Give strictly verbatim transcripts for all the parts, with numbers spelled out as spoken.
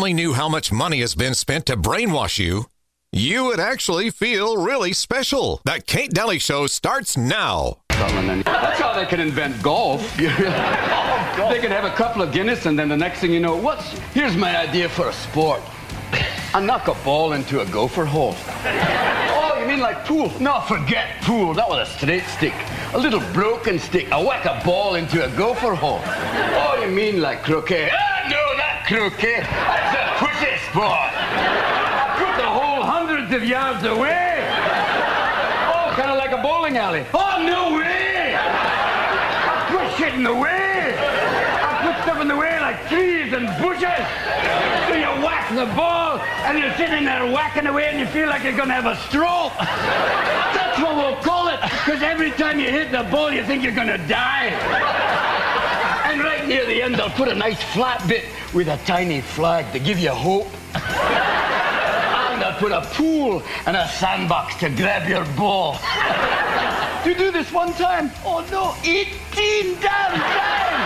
only knew how much money has been spent to brainwash you, you would actually feel really special. That Kate Daly Show starts now. That's how they can invent golf. They could have a couple of Guinness, and then the next thing you know, what's here's my idea for a sport. I knock a ball into a gopher hole. Oh, you mean like pool? No, forget pool. That was a straight stick. A little broken stick. I whack a ball into a gopher hole. Oh, you mean like croquet? Ah, no, not croquet. That's a pussy sport. I put the hole hundreds of yards away. Oh, kind of like a bowling alley. Oh, no way. I put shit in the way. I put stuff in the way like trees and bushes. So you whack the ball, and you're sitting there whacking away, and you feel like you're going to have a stroke. That's what we'll call it, because every time you hit the ball, you think you're going to die. And right near the end, they'll put a nice flat bit with a tiny flag to give you hope. And they'll put a pool and a sandbox to grab your ball. You do this one time? Oh, no, eighteen damn times!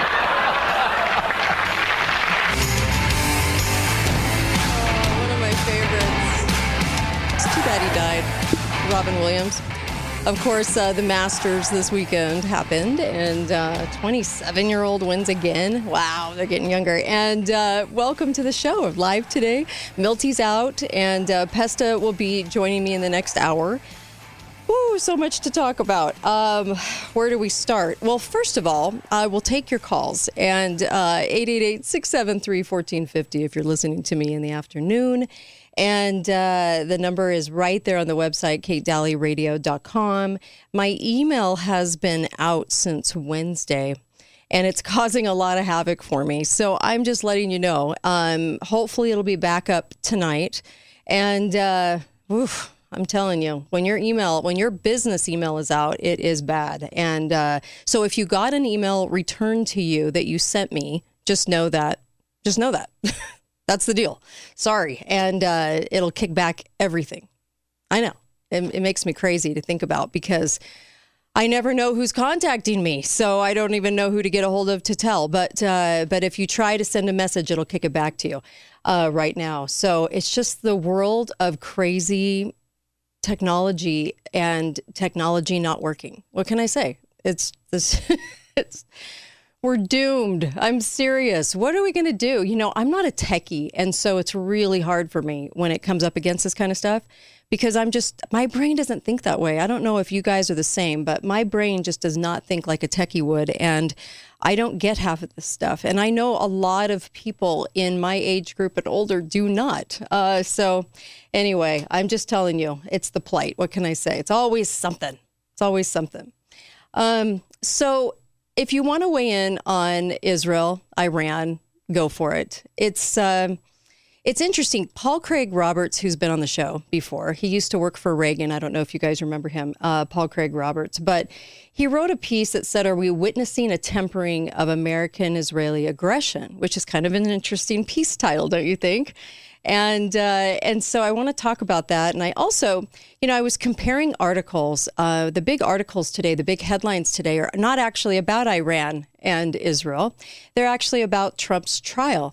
It's too bad he died. Robin Williams. Of course, uh, the Masters this weekend happened, and uh, twenty-seven-year-old wins again. Wow, they're getting younger. And uh, welcome to the show, live today. Milty's out, and uh, Pesta will be joining me in the next hour. Woo, so much to talk about. Um, where do we start? Well, first of all, I will take your calls, and uh, eight eight eight, six seven three, one four five zero if you're listening to me in the afternoon. And uh, the number is right there on the website, kate daly radio dot com. My email has been out since Wednesday, and it's causing a lot of havoc for me. So I'm just letting you know. Um, hopefully it'll be back up tonight. And uh, oof, I'm telling you, when your email, when your business email is out, it is bad. And uh, so if you got an email returned to you that you sent me, just know that. Just know that. That's the deal. Sorry. And uh, it'll kick back everything. I know. It, it makes me crazy to think about because I never know who's contacting me. So I don't even know who to get a hold of to tell. But uh, but if you try to send a message, it'll kick it back to you uh, right now. So it's just the world of crazy technology and technology not working. What can I say? It's this. it's. We're doomed. I'm serious. What are we going to do? You know, I'm not a techie, and so it's really hard for me when it comes up against this kind of stuff because I'm just, my brain doesn't think that way. I don't know if you guys are the same, but my brain just does not think like a techie would, and I don't get half of this stuff. And I know a lot of people in my age group and older do not. Uh, so anyway, I'm just telling you, it's the plight. What can I say? It's always something. It's always something. Um, so if you want to weigh in on Israel, Iran, go for it. It's um, it's interesting. Paul Craig Roberts, who's been on the show before, he used to work for Reagan. I don't know if you guys remember him, uh, Paul Craig Roberts. But he wrote a piece that said, are we witnessing a tempering of American-Israeli aggression? Which is kind of an interesting piece title, don't you think? And uh, and so I want to talk about that. And I also, you know, I was comparing articles. Uh, the big articles today, the big headlines today are not actually about Iran and Israel. They're actually about Trump's trial.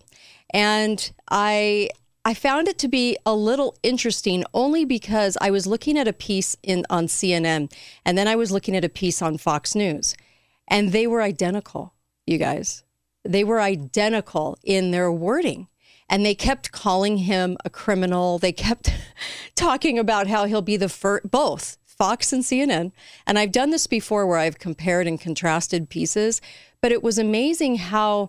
And I I found it to be a little interesting only because I was looking at a piece in on C N N and then I was looking at a piece on Fox News. And they were identical, you guys. They were identical in their wording. And they kept calling him a criminal. They kept talking about how he'll be the first, both Fox and C N N. And I've done this before where I've compared and contrasted pieces. But it was amazing how,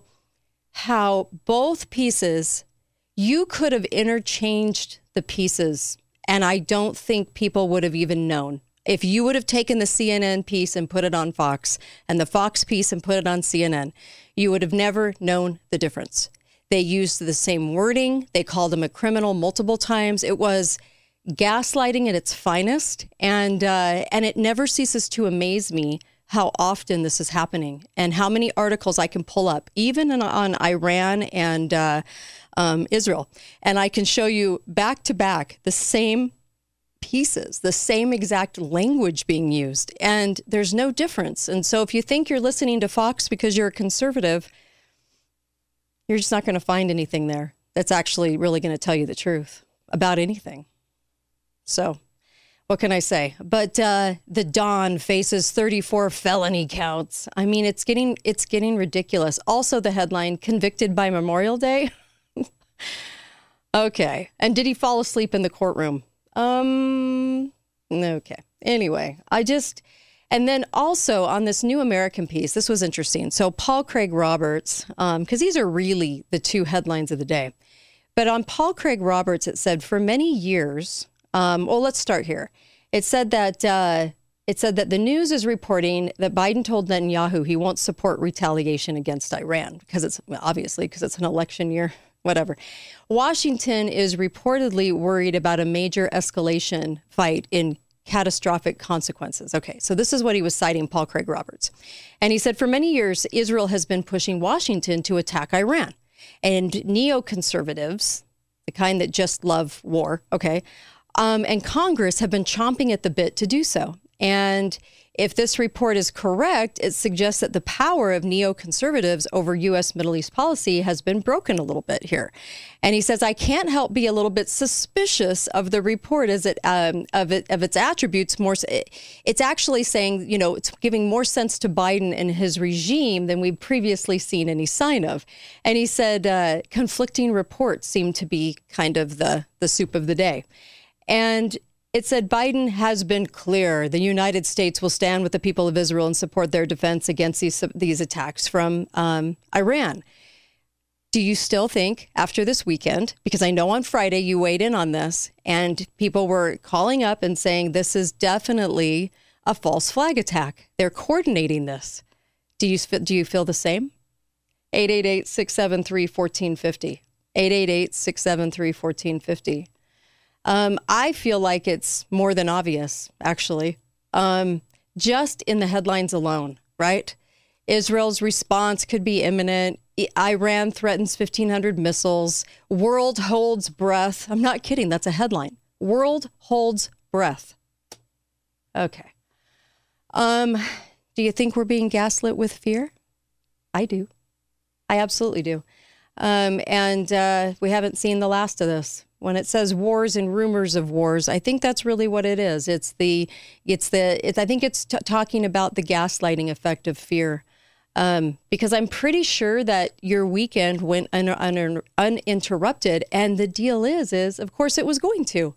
how both pieces, you could have interchanged the pieces. And I don't think people would have even known. If you would have taken the C N N piece and put it on Fox and the Fox piece and put it on C N N, you would have never known the difference. They used the same wording. They called him a criminal multiple times. It was gaslighting at its finest. And uh, and it never ceases to amaze me how often this is happening and how many articles I can pull up, even in, on Iran and uh, um, Israel. And I can show you back to back the same pieces, the same exact language being used. And there's no difference. And so if you think you're listening to Fox because you're a conservative, you're just not going to find anything there. that's actually really going to tell you the truth about anything. So what can I say? But uh, the Don faces thirty-four felony counts. I mean, it's getting it's getting ridiculous. Also, the headline, convicted by Memorial Day. Okay. And did he fall asleep in the courtroom? Um, okay. Anyway, I just, and then also on this New American piece, this was interesting. So Paul Craig Roberts, um, because these are really the two headlines of the day. But on Paul Craig Roberts, it said for many years, um, well, let's start here. It said that uh, it said that the news is reporting that Biden told Netanyahu he won't support retaliation against Iran because it's obviously because it's an election year, whatever. Washington is reportedly worried about a major escalation fight in catastrophic consequences. Okay, so this is what he was citing, Paul Craig Roberts. And he said, for many years, Israel has been pushing Washington to attack Iran. And neoconservatives, the kind that just love war, okay, um, and Congress have been chomping at the bit to do so. And if this report is correct, it suggests that the power of neoconservatives over U S Middle East policy has been broken a little bit here. And he says, I can't help be a little bit suspicious of the report as it um, of it of its attributes. More, it's actually saying, you know, it's giving more sense to Biden and his regime than we've previously seen any sign of. And he said, uh, conflicting reports seem to be kind of the the soup of the day. And it said Biden has been clear the United States will stand with the people of Israel and support their defense against these these attacks from um, Iran. Do you still think after this weekend, because I know on Friday you weighed in on this and people were calling up and saying this is definitely a false flag attack. They're coordinating this. Do you, do you feel the same? eight eight eight, six seven three, one four five zero. eight eight eight, six seven three, one four five zero. Um, I feel like it's more than obvious, actually, um, just in the headlines alone, right? Israel's response could be imminent. Iran threatens fifteen hundred missiles. World holds breath. I'm not kidding. That's a headline. World holds breath. Okay. Um, do you think we're being gaslit with fear? I do. I absolutely do. Um, and uh, we haven't seen the last of this. When it says wars and rumors of wars, I think that's really what it is. It's the, it's the, it's, I think it's t- talking about the gaslighting effect of fear. Um, because I'm pretty sure that your weekend went un- un- uninterrupted. And the deal is, is of course it was going to.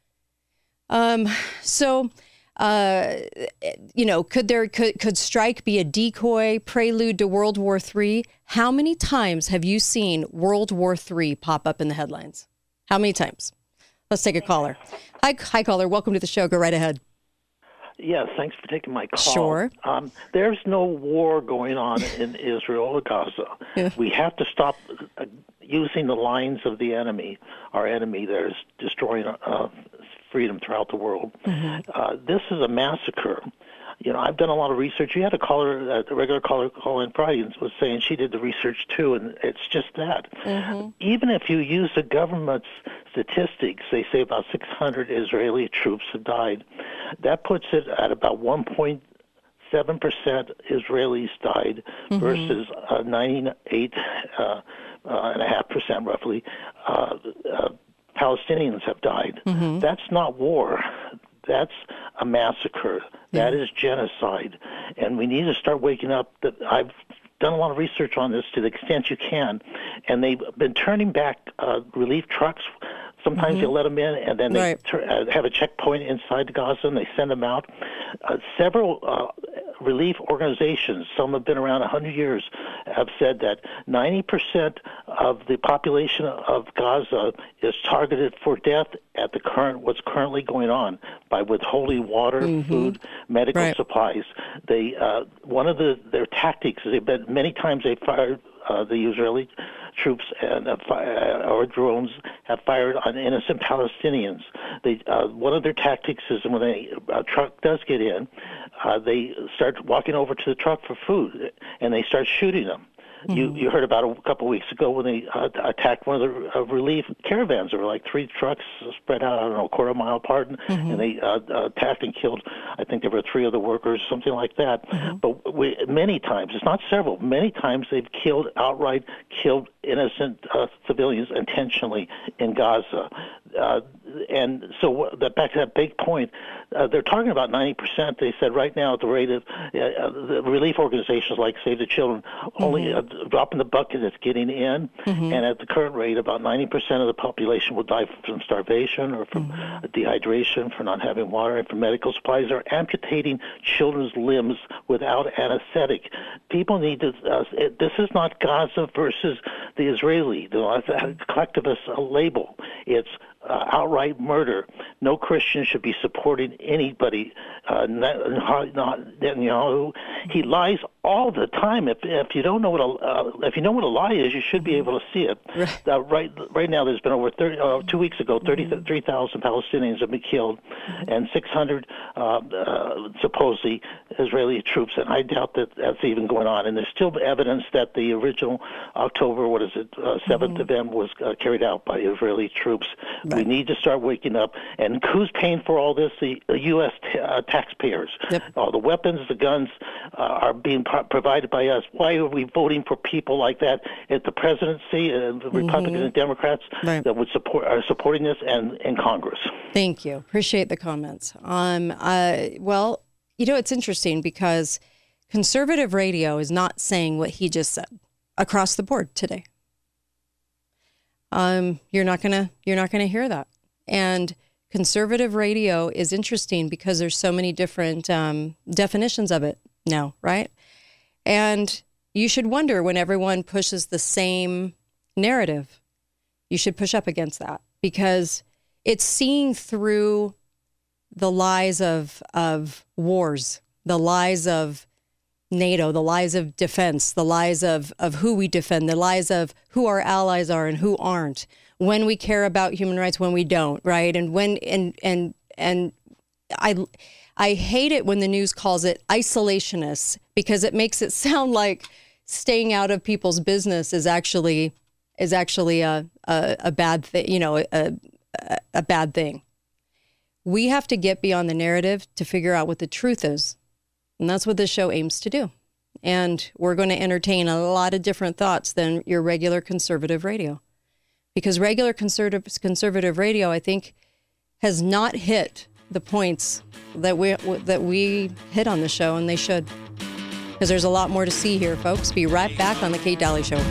Um, so, uh, you know, could there, could, could strike be a decoy prelude to World War Three? How many times have you seen World War Three pop up in the headlines? How many times? Let's take a caller. Hi, hi, caller. Welcome to the show. Go right ahead. Yes, thanks for taking my call. Sure. Um, there's no war going on in Israel or Gaza. Yeah. We have to stop uh, using the lines of the enemy, our enemy that is destroying uh, freedom throughout the world. Mm-hmm. Uh, this is a massacre. You know, I've done a lot of research. You had a caller, a regular caller call in Friday and was saying she did the research too, and it's just that. Mm-hmm. Even if you use the government's statistics, they say about six hundred Israeli troops have died. That puts it at about one point seven percent Israelis died mm-hmm. versus uh, ninety-eight uh, uh, and a half percent roughly uh, uh, Palestinians have died. Mm-hmm. That's not war. That's a massacre. That is genocide. And we need to start waking up. That I've done a lot of research on this to the extent you can. And they've been turning back uh, relief trucks. Sometimes mm-hmm. they let them in, and then they right. tur- uh, have a checkpoint inside Gaza, and they send them out. Uh, several uh, relief organizations, some have been around one hundred years, have said that ninety percent of the population of Gaza is targeted for death at the current what's currently going on by withholding water, mm-hmm. food, medical right. supplies. They uh, one of the their tactics is they've been many times they fired uh, the Israeli troops and uh, fire, or drones have fired on innocent Palestinians. They uh, one of their tactics is when a, a truck does get in, uh, they start walking over to the truck for food and they start shooting them. Mm-hmm. You you heard about it a couple of weeks ago when they uh, attacked one of the uh, relief caravans. There were like three trucks spread out, I don't know, a quarter mile apart, mm-hmm. and they uh, attacked and killed, I think there were three of the workers, something like that. Mm-hmm. But we, many times, it's not several, many times they've killed, outright killed innocent uh, civilians intentionally in Gaza. Uh, and so the, back to that big point, uh, they're talking about ninety percent. They said right now at the rate of uh, the relief organizations like Save the Children, mm-hmm. only a drop in the bucket is getting in. Mm-hmm. And at the current rate, about ninety percent of the population will die from starvation or from mm-hmm. dehydration, for not having water, and from medical supplies. They're amputating children's limbs without anesthetic. People need to, uh, it, this is not Gaza versus the Israeli, the collectivist uh, label. It's Uh, outright murder. No Christian should be supporting anybody. Uh, Netanyahu, he lies all the time. If if you don't know what a uh, if you know what a lie is, you should be able to see it. Right uh, right, right now, there's been over thirty. Uh, two weeks ago, thirty-three thousand Palestinians have been killed, and six hundred uh, uh, supposedly Israeli troops. And I doubt that that's even going on. And there's still evidence that the original October, what is it, uh, seventh mm-hmm. event was uh, carried out by Israeli troops. Right. We need to start waking up. And who's paying for all this? The, the U S T, uh, taxpayers. Yep. All the weapons, the guns uh, are being pro- provided by us. Why are we voting for people like that at the presidency, uh, the mm-hmm. Republicans and Democrats right. that would support are supporting this, and in Congress? Thank you. Appreciate the comments. Um, uh, well, you know, it's interesting because conservative radio is not saying what he just said across the board today. Um, you're not gonna you're not gonna hear that. And conservative radio is interesting because there's so many different um, definitions of it now, right? And you should wonder when everyone pushes the same narrative, you should push up against that because it's seeing through the lies of of wars, the lies of NATO, the lies of defense, the lies of, of who we defend, the lies of who our allies are and who aren't, when we care about human rights, when we don't, right? And when and and and I I hate it when the news calls it isolationists because it makes it sound like staying out of people's business is actually is actually a a, a bad thing, you know, a, a a bad thing. We have to get beyond the narrative to figure out what the truth is. And that's what this show aims to do. And we're going to entertain a lot of different thoughts than your regular conservative radio. Because regular conservative conservative radio, I think, has not hit the points that we that we hit on the show, and they should. Because there's a lot more to see here, folks. Be right back on The Kate Daly Show.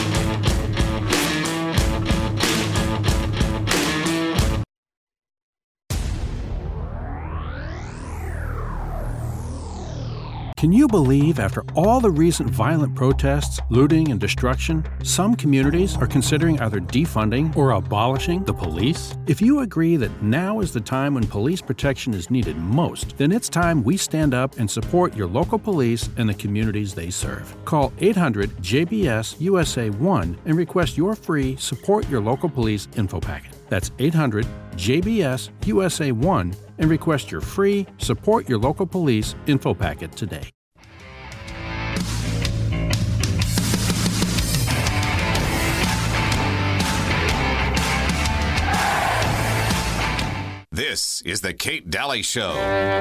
Can you believe after all the recent violent protests, looting, and destruction, some communities are considering either defunding or abolishing the police? If you agree that now is the time when police protection is needed most, then it's time we stand up and support your local police and the communities they serve. Call eight hundred J B S U S A one and request your free Support Your Local Police info packet. That's eight hundred J B S U S A one and request your free Support Your Local Police info packet today. This is The Kate Daly Show.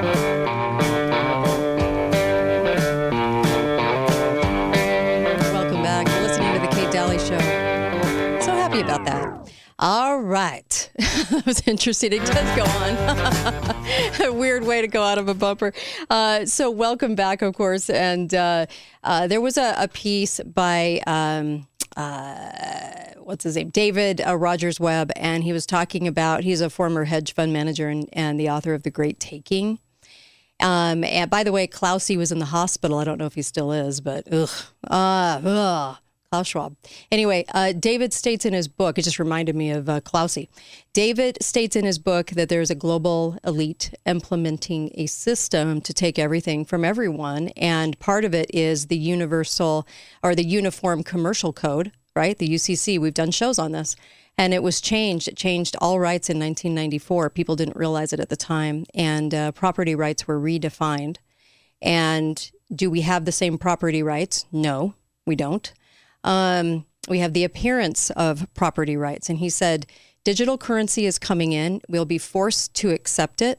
Welcome back. You're listening to The Kate Daly Show. So happy about that. All right. That was interesting. It does go on. A weird way to go out of a bumper. Uh, so welcome back, of course. And uh, uh, there was a, a piece by... Um, uh, what's his name? David uh, Rogers Webb, and he was talking about, he's a former hedge fund manager and, and the author of The Great Taking. Um, and by the way, Klausy was in the hospital. I don't know if he still is, but ugh, uh, ugh, Klaus Schwab. Anyway, uh, David states in his book, it just reminded me of uh, Klausy. David states in his book that there's a global elite implementing a system to take everything from everyone. And part of it is the universal or the Uniform Commercial Code, right? The U C C. We've done shows on this. And it was changed. It changed all rights in nineteen ninety-four. People didn't realize it at the time. And uh, property rights were redefined. And do we have the same property rights? No, we don't. Um, we have the appearance of property rights. And he said, digital currency is coming in. We'll be forced to accept it.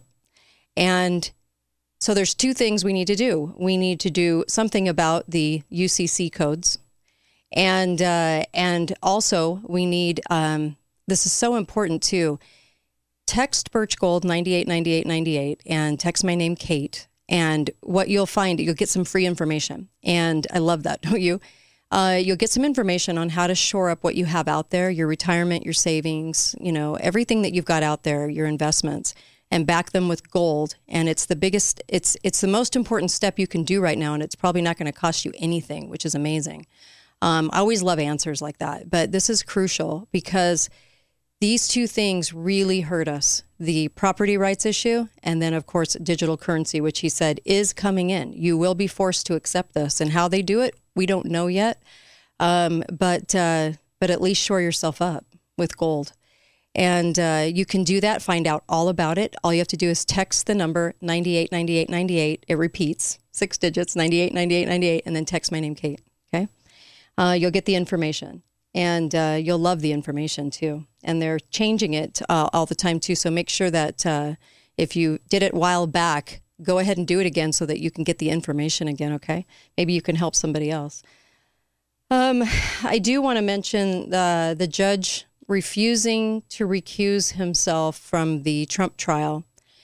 And so there's two things we need to do. We need to do something about the U C C codes. And uh, and also we need, um, this is so important too, text Birch Gold ninety-eight ninety-eight ninety-eight and text my name Kate. And what you'll find, you'll get some free information. And I love that, don't you? Uh, you'll get some information on how to shore up what you have out there, your retirement, your savings, you know, everything that you've got out there, your investments, and back them with gold. And it's the biggest, it's it's the most important step you can do right now. And it's probably not going to cost you anything, which is amazing. Um, I always love answers like that. But this is crucial because these two things really hurt us. The property rights issue, and then, of course, digital currency, which he said is coming in. You will be forced to accept this. And how they do it, we don't know yet. Um, but uh, but at least shore yourself up with gold. And uh, you can do that, find out all about it. All you have to do is text the number ninety-eight ninety-eight ninety-eight. It repeats, six digits, ninety-eight ninety-eight ninety-eight, and then text my name, Kate, okay? Uh, you'll get the information, and uh, you'll love the information, too. And they're changing it uh, all the time, too, so make sure that uh, if you did it a while back, go ahead and do it again so that you can get the information again, okay? Maybe you can help somebody else. Um, I do want to mention the, the judge refusing to recuse himself from the Trump trial.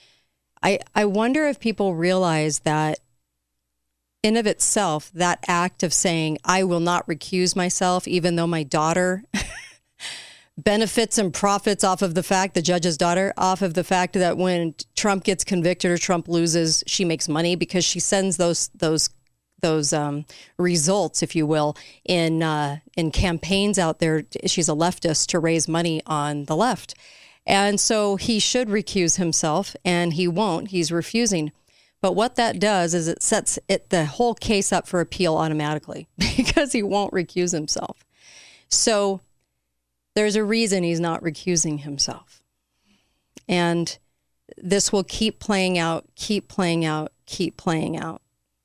I I wonder if people realize that in of itself, that act of saying, I will not recuse myself, even though my daughter benefits and profits off of the fact, the judge's daughter, off of the fact that when Trump gets convicted or Trump loses, she makes money because she sends those those those um, results, if you will, in uh, in campaigns out there. She's a leftist to raise money on the left. And so he should recuse himself, and he won't. He's refusing. But what that does is it sets it the whole case up for appeal automatically because he won't recuse himself. So there's a reason he's not recusing himself. And this will keep playing out, keep playing out, keep playing out.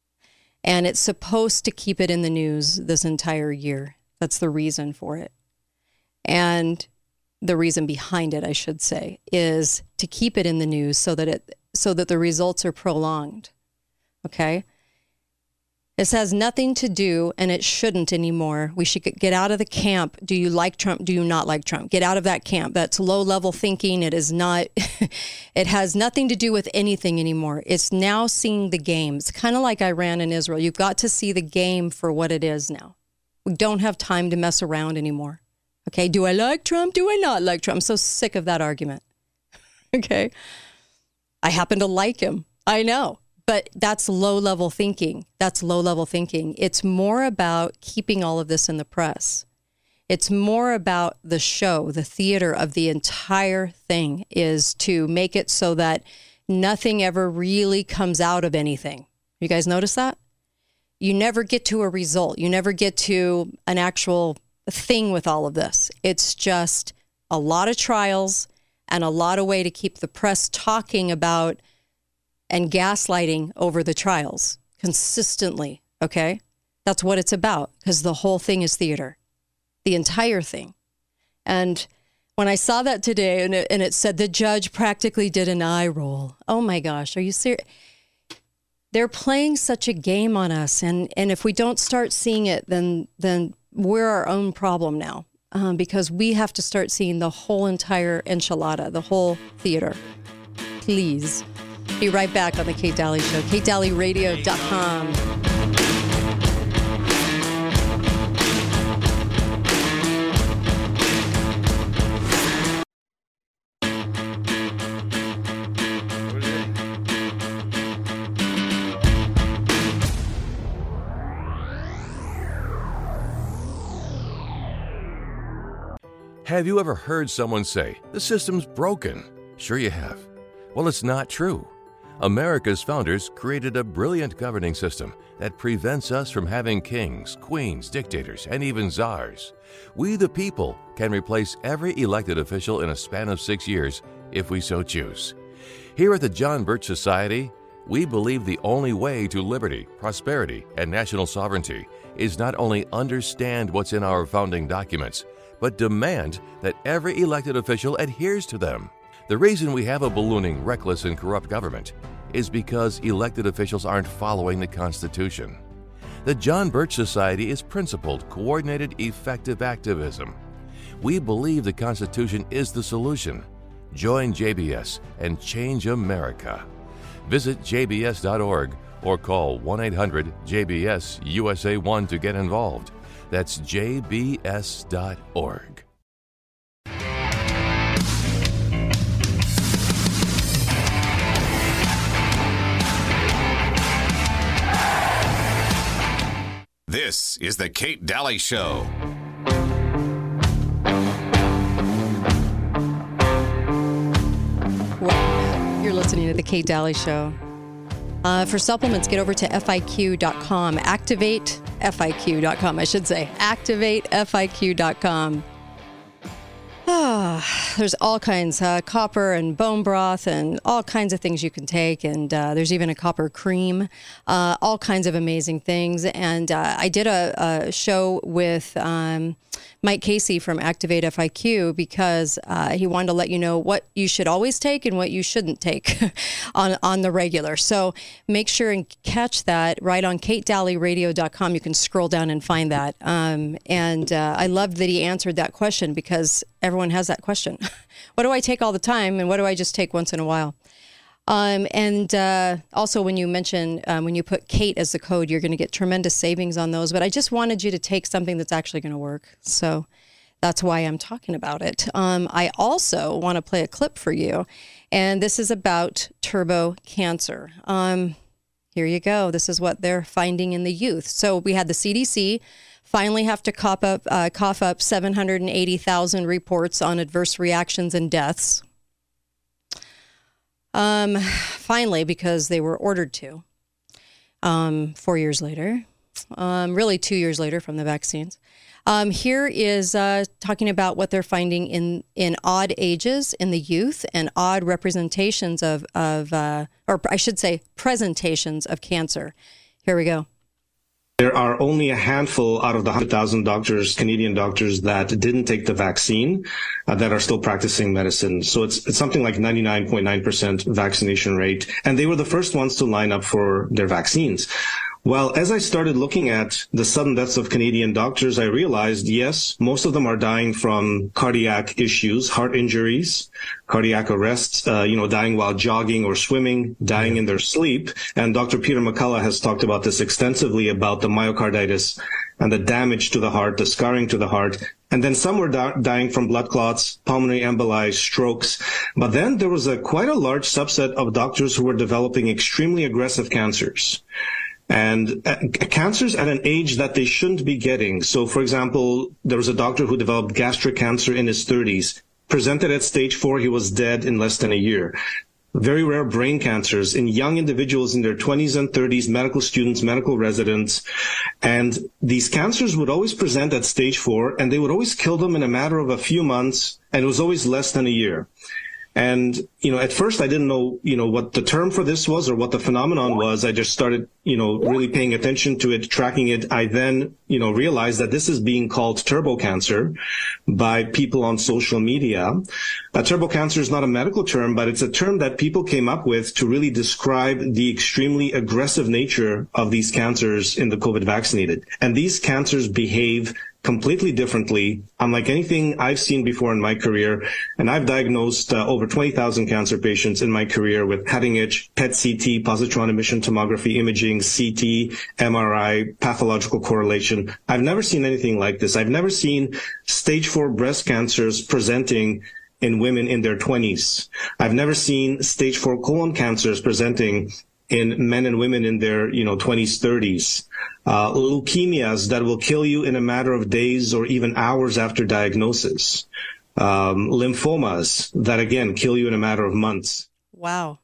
And it's supposed to keep it in the news this entire year. That's the reason for it. And the reason behind it, I should say, is to keep it in the news so that it so that the results are prolonged. Okay? This has nothing to do, and it shouldn't anymore. We should get out of the camp. Do you like Trump? Do you not like Trump? Get out of that camp. That's low-level thinking. It is not, it has nothing to do with anything anymore. It's now seeing the game. It's kind of like Iran and Israel. You've got to see the game for what it is now. We don't have time to mess around anymore. Okay, do I like Trump? Do I not like Trump? I'm so sick of that argument. Okay? I happen to like him. I know. But that's low-level thinking. That's low-level thinking. It's more about keeping all of this in the press. It's more about the show, the theater of the entire thing is to make it so that nothing ever really comes out of anything. You guys notice that? You never get to a result. You never get to an actual thing with all of this. It's just a lot of trials and a lot of way to keep the press talking about and gaslighting over the trials consistently, okay? That's what it's about, because the whole thing is theater, the entire thing. And when I saw that today, and it, and it said the judge practically did an eye roll. Oh my gosh, are you serious? They're playing such a game on us, and, and if we don't start seeing it, then then we're our own problem now, um, because we have to start seeing the whole entire enchilada, the whole theater. Please. Be right back on the Kate Daly Show, kate daly radio dot com. Have you ever heard someone say, the system's broken? Sure you have. Well, it's not true. America's founders created a brilliant governing system that prevents us from having kings, queens, dictators, and even czars. We, the people, can replace every elected official in a span of six years if we so choose. Here at the John Birch Society, We believe the only way to liberty, prosperity, and national sovereignty is not only understand what's in our founding documents, but demand that every elected official adheres to them. The reason we have a ballooning, reckless, and corrupt government is because elected officials aren't following the Constitution. The John Birch Society is principled, coordinated, effective activism. We believe the Constitution is the solution. Join J B S and change America. Visit j b s dot org or call one eight hundred J B S U S A one to get involved. That's j b s dot org. This is the Kate Daly Show. Well, you're listening to the Kate Daly Show. Uh, for supplements, get over to F I Q dot com. Activate F I Q dot com, I should say. Activate F I Q dot com. Ah, there's all kinds, uh, copper and bone broth and all kinds of things you can take. And uh, there's even a copper cream, uh, all kinds of amazing things. And uh, I did a, a show with um, Mike Casey from Activate F I Q because uh, he wanted to let you know what you should always take and what you shouldn't take on, on the regular. So make sure and catch that right on kate daly radio dot com. You can scroll down and find that. Um, and uh, I loved that he answered that question because everyone has that question. What do I take all the time and what do I just take once in a while? Um, and uh, also when you mention, um, when you put Kate as the code, you're going to get tremendous savings on those. But I just wanted you to take something that's actually going to work. So that's why I'm talking about it. Um, I also want to play a clip for you. And this is about turbo cancer. Um, here you go. This is what they're finding in the youth. So we had the C D C finally have to cough up, uh, cough up seven hundred eighty thousand reports on adverse reactions and deaths. Um, finally, because they were ordered to, um, four years later, um, really two years later from the vaccines. Um, here is uh, talking about what they're finding in, in odd ages in the youth and odd representations of, of uh, or I should say presentations of cancer. Here we go. There are only a handful out of the one hundred thousand doctors, Canadian doctors, that didn't take the vaccine uh, that are still practicing medicine. So it's, it's something like ninety-nine point nine percent vaccination rate. And they were the first ones to line up for their vaccines. Well, as I started looking at the sudden deaths of Canadian doctors, I realized, yes, most of them are dying from cardiac issues, heart injuries, cardiac arrests, uh, you know, dying while jogging or swimming, dying in their sleep. And Doctor Peter McCullough has talked about this extensively, about the myocarditis and the damage to the heart, the scarring to the heart. And then some were di- dying from blood clots, pulmonary emboli, strokes. But then there was a quite a large subset of doctors who were developing extremely aggressive cancers. And uh, cancers at an age that they shouldn't be getting. So, for example, there was a doctor who developed gastric cancer in his thirties. Presented at stage four, he was dead in less than a year. Very rare brain cancers in young individuals in their twenties and thirties, medical students, medical residents. And these cancers would always present at stage four, and they would always kill them in a matter of a few months, and it was always less than a year. And, you know, at first I didn't know, you know, what the term for this was or what the phenomenon was. I just started, you know, really paying attention to it, tracking it. I then, you know, realized that this is being called turbo cancer by people on social media. Uh, turbo cancer is not a medical term, but it's a term that people came up with to really describe the extremely aggressive nature of these cancers in the COVID vaccinated. And these cancers behave completely differently, unlike anything I've seen before in my career. And I've diagnosed uh, over twenty thousand cancer patients in my career with cutting-edge P E T C T, positron emission tomography imaging, C T, M R I, pathological correlation. I've never seen anything like this. I've never seen stage four breast cancers presenting in women in their twenties. I've never seen stage four colon cancers presenting in men and women in their, you know, twenties, thirties. Uh, leukemias that will kill you in a matter of days or even hours after diagnosis. Um, lymphomas that, again, kill you in a matter of months. Wow.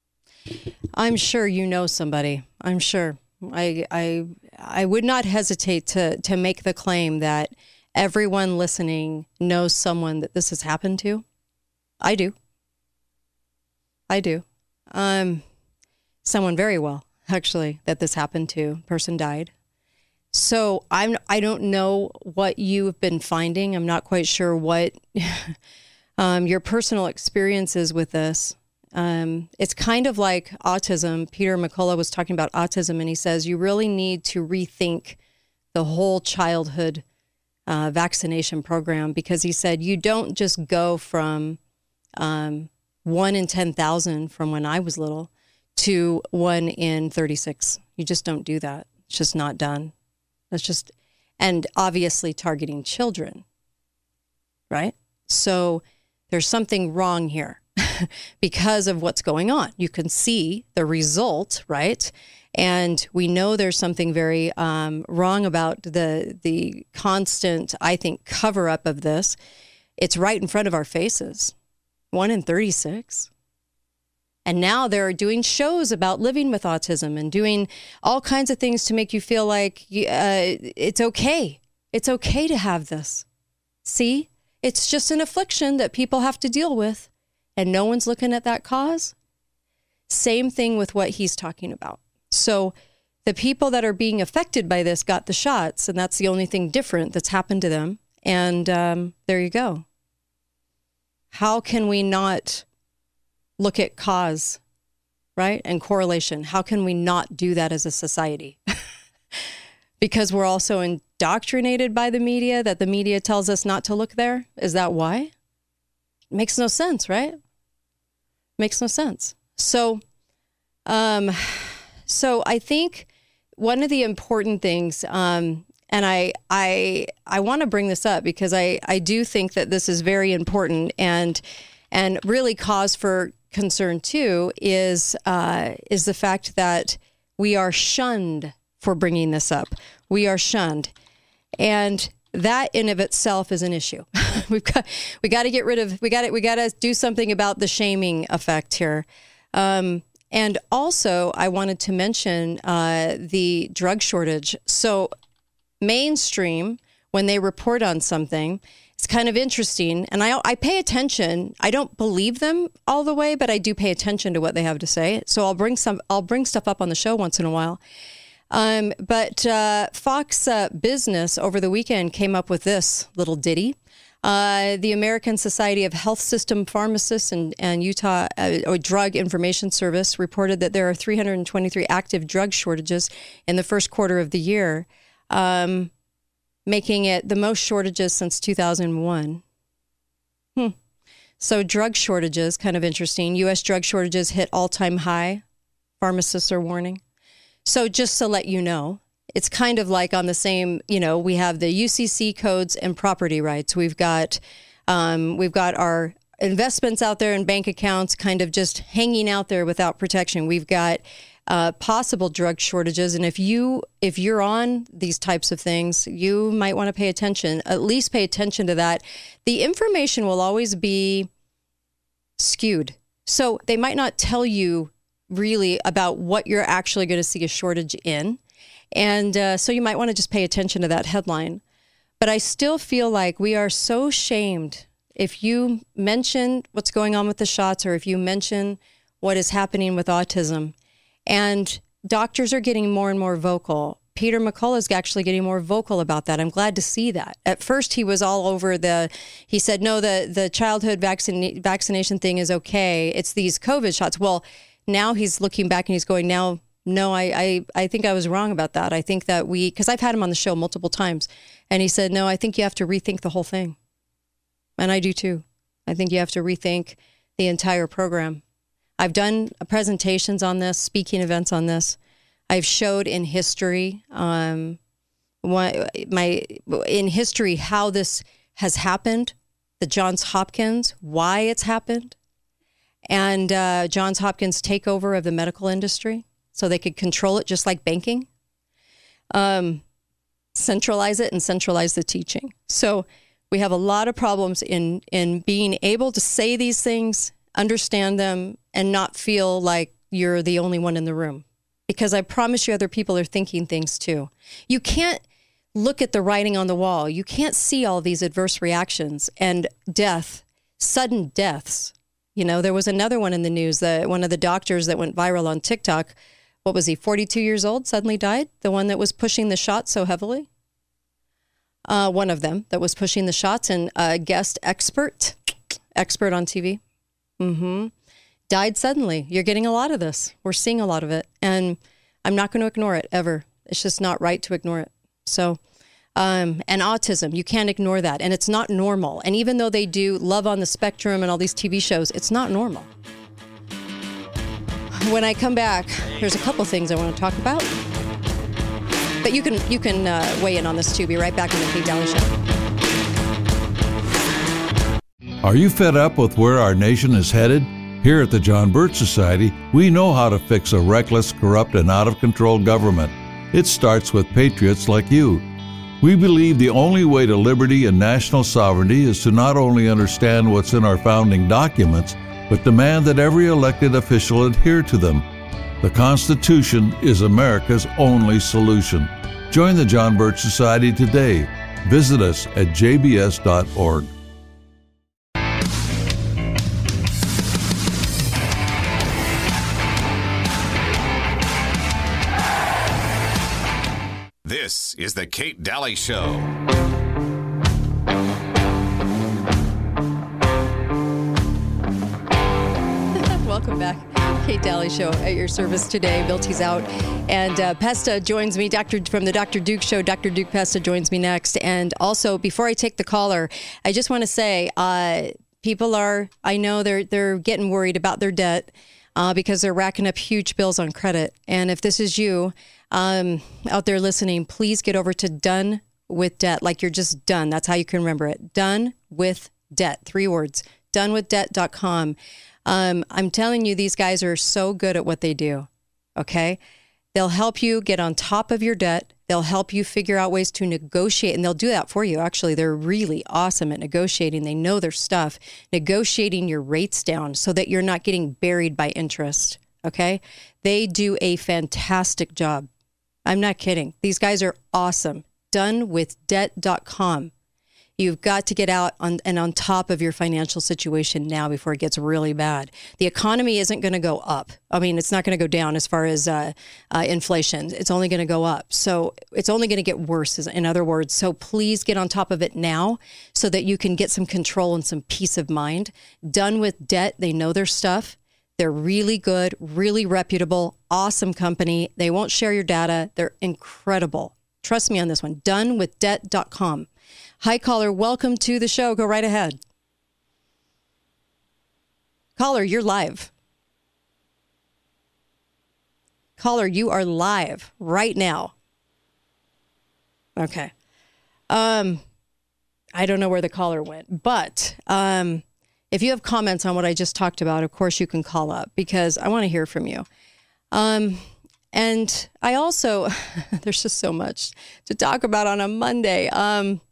I'm sure you know somebody. I'm sure. I I I would not hesitate to to make the claim that everyone listening knows someone that this has happened to. I do. I do. Um, someone very well, actually, that this happened to. Person died. So I'm, I don't know what you've been finding. I'm not quite sure what um, your personal experiences with this. Um, it's kind of like autism. Peter McCullough was talking about autism, and he says you really need to rethink the whole childhood uh, vaccination program, because he said you don't just go from um, one in ten thousand from when I was little to one in thirty-six. You just don't do that. It's just not done. That's just, and obviously targeting children, right? So there's something wrong here because of what's going on. You can see the result, right? And we know there's something very um, wrong about the the constant, I think, cover up of this. It's right in front of our faces. One in thirty-six. And now they're doing shows about living with autism and doing all kinds of things to make you feel like uh, it's okay. It's okay to have this. See, it's just an affliction that people have to deal with, and no one's looking at that cause. Same thing with what he's talking about. So the people that are being affected by this got the shots, and that's the only thing different that's happened to them. And um, there you go. How can we not look at cause, right? And correlation. How can we not do that as a society? Because we're also indoctrinated by the media, that the media tells us not to look there. Is that why? Makes no sense, right? Makes no sense. So, um, so I think one of the important things, um, and I, I, I want to bring this up because I, I do think that this is very important and, and really cause for concern too, is uh, is the fact that we are shunned for bringing this up. We are shunned, and that in of itself is an issue. We've got we got to get rid of we got to we got to do something about the shaming effect here. Um, and also, I wanted to mention uh, the drug shortage. So, mainstream, when they report on something, it's kind of interesting, and I I pay attention. I don't believe them all the way, but I do pay attention to what they have to say. So I'll bring some. I'll bring stuff up on the show once in a while. Um, but uh, Fox uh, Business over the weekend came up with this little ditty. Uh, the American Society of Health System Pharmacists and, and Utah uh, or Drug Information Service reported that there are three hundred twenty-three active drug shortages in the first quarter of the year. Um, making it the most shortages since two thousand one. Hmm. So drug shortages, kind of interesting. U S drug shortages hit all-time high, pharmacists are warning. So just to let you know, it's kind of like on the same, you know, we have the U C C codes and property rights. We've got, um, we've got our investments out there in bank accounts kind of just hanging out there without protection. We've got Uh, possible drug shortages. And if you, if you're on these types of things, you might want to pay attention, at least pay attention to that. The information will always be skewed. So they might not tell you really about what you're actually going to see a shortage in. And uh, so you might want to just pay attention to that headline. But I still feel like we are so shamed if you mention what's going on with the shots, or if you mention what is happening with autism. And doctors are getting more and more vocal. Peter McCullough is actually getting more vocal about that. I'm glad to see that. At first, he was all over the, he said, no, the, the childhood vaccine, vaccination thing is okay. It's these COVID shots. Well, now he's looking back and he's going, now, no, I, I, I think I was wrong about that. I think that we, because I've had him on the show multiple times, and he said, no, I think you have to rethink the whole thing. And I do too. I think you have to rethink the entire program. I've done presentations on this, speaking events on this. I've showed in history, um, what, my in history how this has happened, the Johns Hopkins, why it's happened, and uh, Johns Hopkins takeover of the medical industry so they could control it just like banking, um, centralize it and centralize the teaching. So we have a lot of problems in in being able to say these things, understand them, and not feel like you're the only one in the room. Because I promise you other people are thinking things too. You can't look at the writing on the wall. You can't see all these adverse reactions and death, sudden deaths You know, there was another one in the news, that one of the doctors that went viral on TikTok. What was he, forty-two years old, suddenly died? The one that was pushing the shots so heavily? Uh, one of them that was pushing the shots, and a guest expert, expert on T V, mm-hmm, died suddenly. You're getting a lot of this. We're seeing a lot of it. And I'm not going to ignore it ever. It's just not right to ignore it. So, um, and autism, you can't ignore that. And it's not normal. And even though they do Love on the Spectrum and all these T V shows, it's not normal. When I come back, there's a couple things I want to talk about. But you can you can uh, weigh in on this too. Be right back on the Kate Daly Show. Are you fed up with where our nation is headed? Here at the John Birch Society, we know how to fix a reckless, corrupt, and out-of-control government. It starts with patriots like you. We believe the only way to liberty and national sovereignty is to not only understand what's in our founding documents, but demand that every elected official adhere to them. The Constitution is America's only solution. Join the John Birch Society today. Visit us at j b s dot org. This is the Kate Daly Show. Welcome back. Kate Daly Show at your service today. Milty's out. And uh, Pesta joins me, Doctor from the Doctor Duke Show. Doctor Duke Pesta joins me next. And also, before I take the caller, I just want to say, uh, people are, I know they're they're getting worried about their debt uh, because they're racking up huge bills on credit. And if this is you um, out there listening, please get over to Done with Debt. Like you're just done. That's how you can remember it. Done with Debt. Three words. done with debt dot com. Um, I'm telling you, these guys are so good at what they do, okay? They'll help you get on top of your debt. They'll help you figure out ways to negotiate, and they'll do that for you. Actually, they're really awesome at negotiating. They know their stuff, negotiating your rates down so that you're not getting buried by interest, okay? They do a fantastic job. I'm not kidding. These guys are awesome. done with debt dot com. You've got to get out on, and on top of your financial situation now before it gets really bad. The economy isn't going to go up. I mean, it's not going to go down as far as uh, uh, inflation. It's only going to go up. So it's only going to get worse, in other words. So please get on top of it now so that you can get some control and some peace of mind. Done with Debt. They know their stuff. They're really good, really reputable, awesome company. They won't share your data. They're incredible. Trust me on this one. done with debt dot com. Hi, caller. Welcome to the show. Go right ahead. Caller, you're live. Caller, you are live right now. Okay. Um, I don't know where the caller went, but um, if you have comments on what I just talked about, of course you can call up because I want to hear from you. Um, and I also, there's just so much to talk about on a Monday. Um,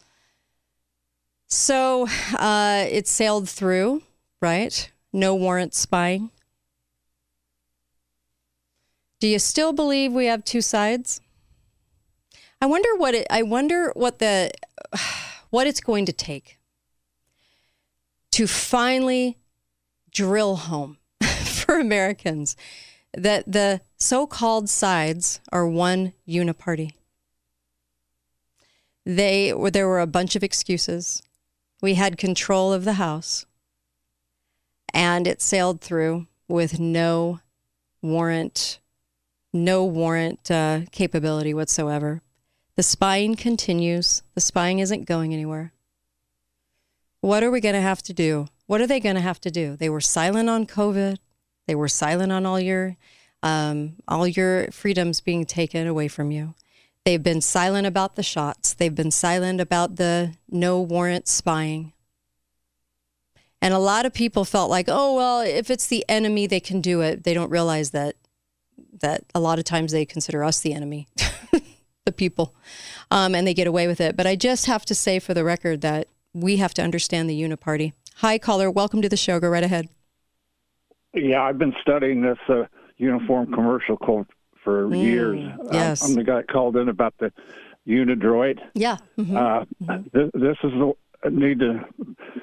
So uh, it sailed through, right? No warrant spying. Do you still believe we have two sides? I wonder what it. I wonder what the what it's going to take to finally drill home for Americans that the so-called sides are one uniparty. They there were a bunch of excuses. We had control of the House, and it sailed through with no warrant, no warrant uh, capability whatsoever. The spying continues. The spying isn't going anywhere. What are we going to have to do? What are they going to have to do? They were silent on COVID. They were silent on all your, um, all your freedoms being taken away from you. They've been silent about the shots. They've been silent about the no warrant spying. And a lot of people felt like, oh, well, if it's the enemy, they can do it. They don't realize that that a lot of times they consider us the enemy, the people, um, and they get away with it. But I just have to say for the record that we have to understand the uniparty. Hi, caller. Welcome to the show. Go right ahead. Yeah, I've been studying this uh, uniform commercial code for mm, years. Yes. I'm, I'm the guy that called in about the Unidroid. Yeah. Mm-hmm. Uh, mm-hmm. Th- this is the need to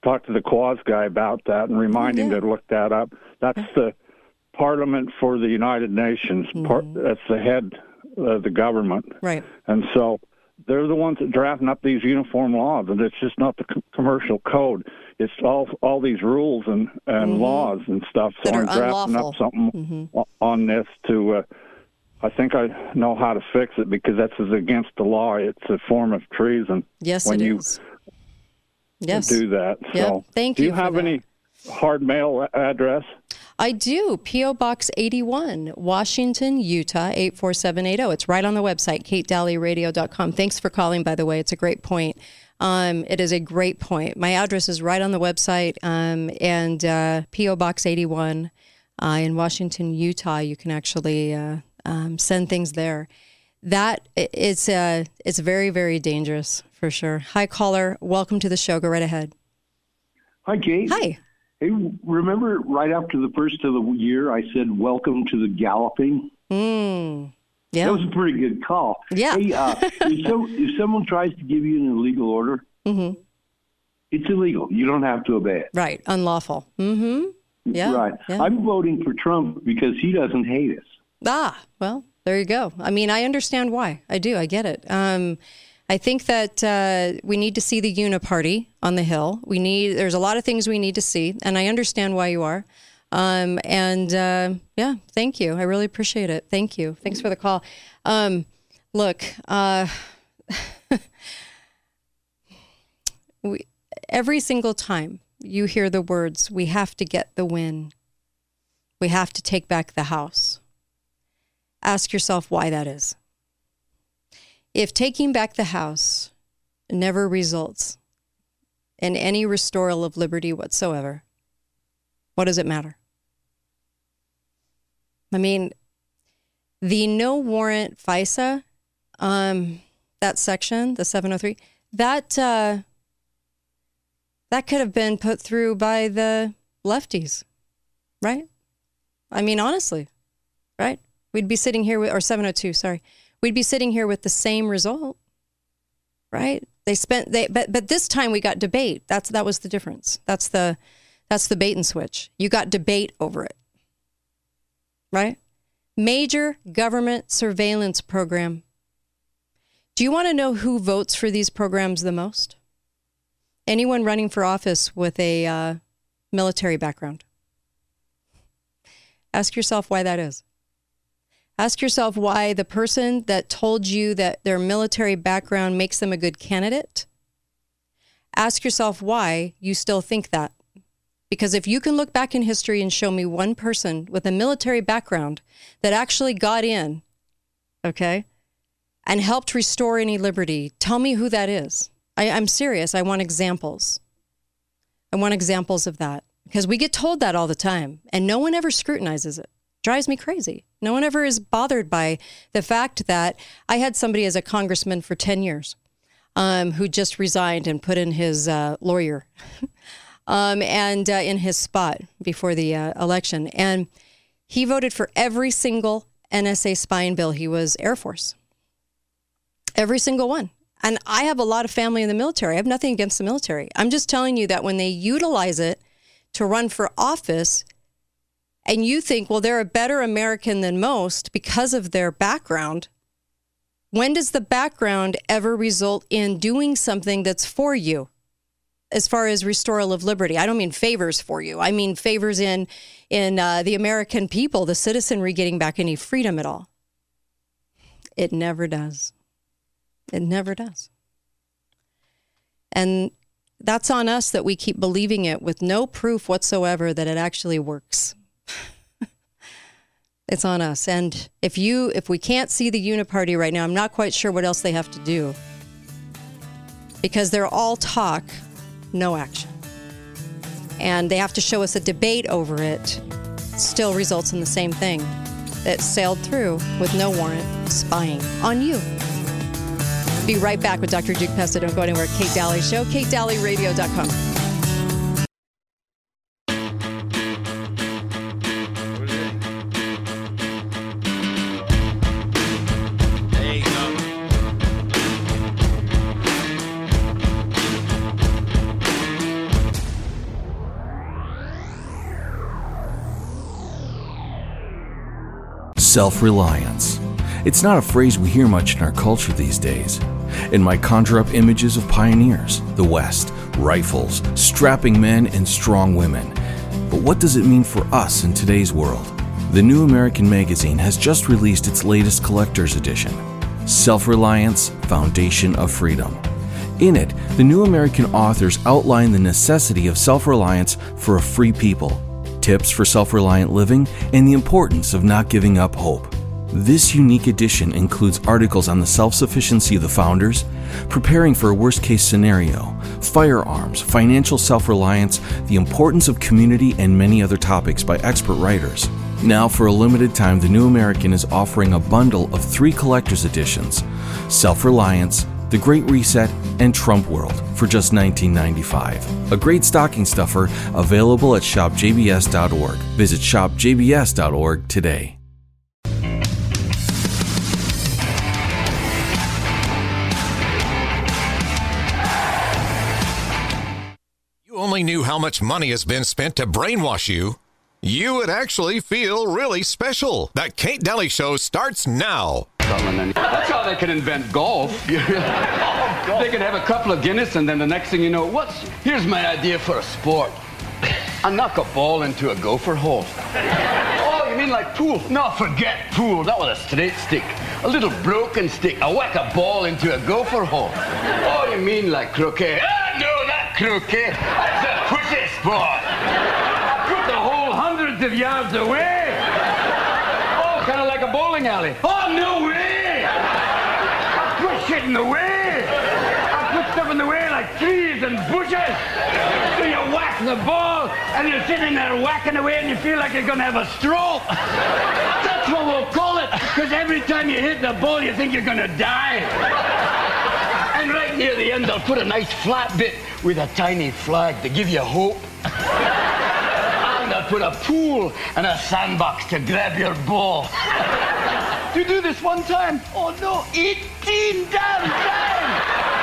talk to the Quaz guy about that and remind yeah. him to look that up. That's the Parliament for the United Nations. Mm-hmm. Part, that's the head of the government. Right. And so they're the ones that are drafting up these uniform laws, and it's just not the c- commercial code. It's all all these rules and, and mm-hmm. laws and stuff. So that I'm are drafting unlawful. up something mm-hmm. on this to, uh, I think I know how to fix it because that's against the law. It's a form of treason. Yes, when it you is. Yes. do that. Yep. So, Thank do you you for have that. any hard mail address? I do. P O. Box eighty-one, Washington, Utah, eight four seven eight zero. It's right on the website, kate dalley radio dot com. Thanks for calling, by the way. It's a great point. Um, it is a great point. My address is right on the website, um, and uh, P O. Box eighty-one uh, in Washington, Utah. You can actually uh, um, send things there. That it's uh, it's very, very dangerous for sure. Hi, caller. Welcome to the show. Go right ahead. Hi, Kate. Hi. Hey, remember right after the first of the year, I said, welcome to the galloping? Mm, yeah. That was a pretty good call. Yeah. Hey, uh, if, so, if someone tries to give you an illegal order, mm-hmm. it's illegal. You don't have to obey it. Right. Unlawful. Mm-hmm. Yeah. Right. Yeah. I'm voting for Trump because he doesn't hate us. Ah, well, there you go. I mean, I understand why. I do. I get it. Um, I think that uh, we need to see the uniparty on the Hill. We need. There's a lot of things we need to see, and I understand why you are. Um, and uh, yeah, thank you. I really appreciate it. Thank you. Thanks for the call. Um, look, uh, we, every single time you hear the words, "We have to get the win. We have to take back the House." Ask yourself why that is. If taking back the House never results in any restoral of liberty whatsoever, what does it matter? I mean, the no warrant FISA, um, that section, the seven oh three, that uh, that could have been put through by the lefties, right? I mean, honestly, right? We'd be sitting here with, or seven oh two, sorry. We'd be sitting here with the same result, right? They spent, they, but but this time we got debate. That's that was the difference. That's the that's the bait and switch. You got debate over it, right? Major government surveillance program. Do you want to know who votes for these programs the most? Anyone running for office with a uh, military background. Ask yourself why that is. Ask yourself why the person that told you that their military background makes them a good candidate. Ask yourself why you still think that. Because if you can look back in history and show me one person with a military background that actually got in, okay, and helped restore any liberty, tell me who that is. I, I'm serious. I want examples. I want examples of that. Because we get told that all the time, and no one ever scrutinizes it. Drives me crazy. No one ever is bothered by the fact that I had somebody as a congressman for ten years um, who just resigned and put in his uh, lawyer um, and uh, in his spot before the uh, election. And he voted for every single N S A spying bill. He was Air Force. Every single one. And I have a lot of family in the military. I have nothing against the military. I'm just telling you that when they utilize it to run for office, and you think, well, they're a better American than most because of their background, when does the background ever result in doing something that's for you as far as restoral of liberty? I don't mean favors for you. I mean favors in, in uh, the American people, the citizenry getting back any freedom at all. It never does. It never does. And that's on us that we keep believing it with no proof whatsoever that it actually works. It's on us. And if you, if we can't see the uniparty right now, I'm not quite sure what else they have to do. Because they're all talk, no action. And they have to show us a debate over it. Still results in the same thing. That sailed through with no warrant, spying on you. Be right back with Doctor Duke Pesta. Don't go anywhere. Kate Dalley Show, kate dalley radio dot com. self-reliance. It's not a phrase we hear much in our culture these days. It might conjure up images of pioneers, the West, rifles, strapping men, and strong women. But what does it mean for us in today's world? The New American Magazine has just released its latest collector's edition, Self-Reliance, Foundation of Freedom. In it, the New American authors outline the necessity of self-reliance for a free people, tips for self-reliant living, and the importance of not giving up hope. This unique edition includes articles on the self-sufficiency of the founders, preparing for a worst-case scenario, firearms, financial self-reliance, the importance of community, and many other topics by expert writers. Now, for a limited time, the New American is offering a bundle of three collector's editions, Self-Reliance, The Great Reset, and Trump World, for just nineteen ninety-five dollars. A great stocking stuffer available at shop j b s dot org. Visit shop j b s dot org today. You only knew how much money has been spent to brainwash you, you would actually feel really special. That Kate Daly Show starts now. That's how they can invent golf. They can have a couple of Guinness, and then the next thing you know, what's here's my idea for a sport. I knock a ball into a gopher hole. Oh, you mean like pool? No, forget pool. That was a straight stick. A little broken stick. I whack a ball into a gopher hole. Oh, you mean like croquet? Ah, no, not croquet. That's a pussy sport. I put the hole hundreds of yards away. Oh, kind of like a bowling alley. Oh, no way. I put shit in the way. I put stuff in the way like trees and bushes. So you whack the ball, and you're sitting there whacking away, and you feel like you're going to have a stroke. That's what we'll call it, because every time you hit the ball, you think you're going to die. And right near the end, I'll put a nice flat bit with a tiny flag to give you hope. And I'll put a pool and a sandbox to grab your ball. You do this one time? Oh, no, eighteen damn times!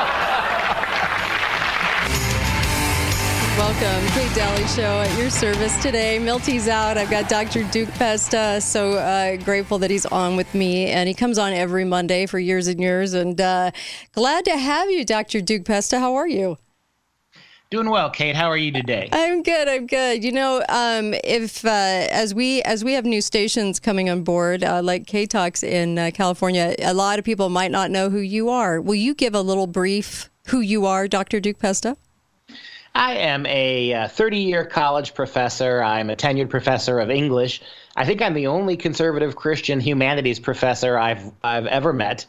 Welcome, Kate Daly Show at your service today. Milty's out. I've got Doctor Duke Pesta. So uh, grateful that he's on with me, and he comes on every Monday for years and years. And uh, glad to have you, Doctor Duke Pesta. How are you? Doing well, Kate. How are you today? I'm good. I'm good. You know, um, if uh, as we as we have new stations coming on board, uh, like K-Talks in uh, California, a lot of people might not know who you are. Will you give a little brief who you are, Doctor Duke Pesta? I am a thirty-year uh, college professor. I'm a tenured professor of English. I think I'm the only conservative Christian humanities professor I've I've ever met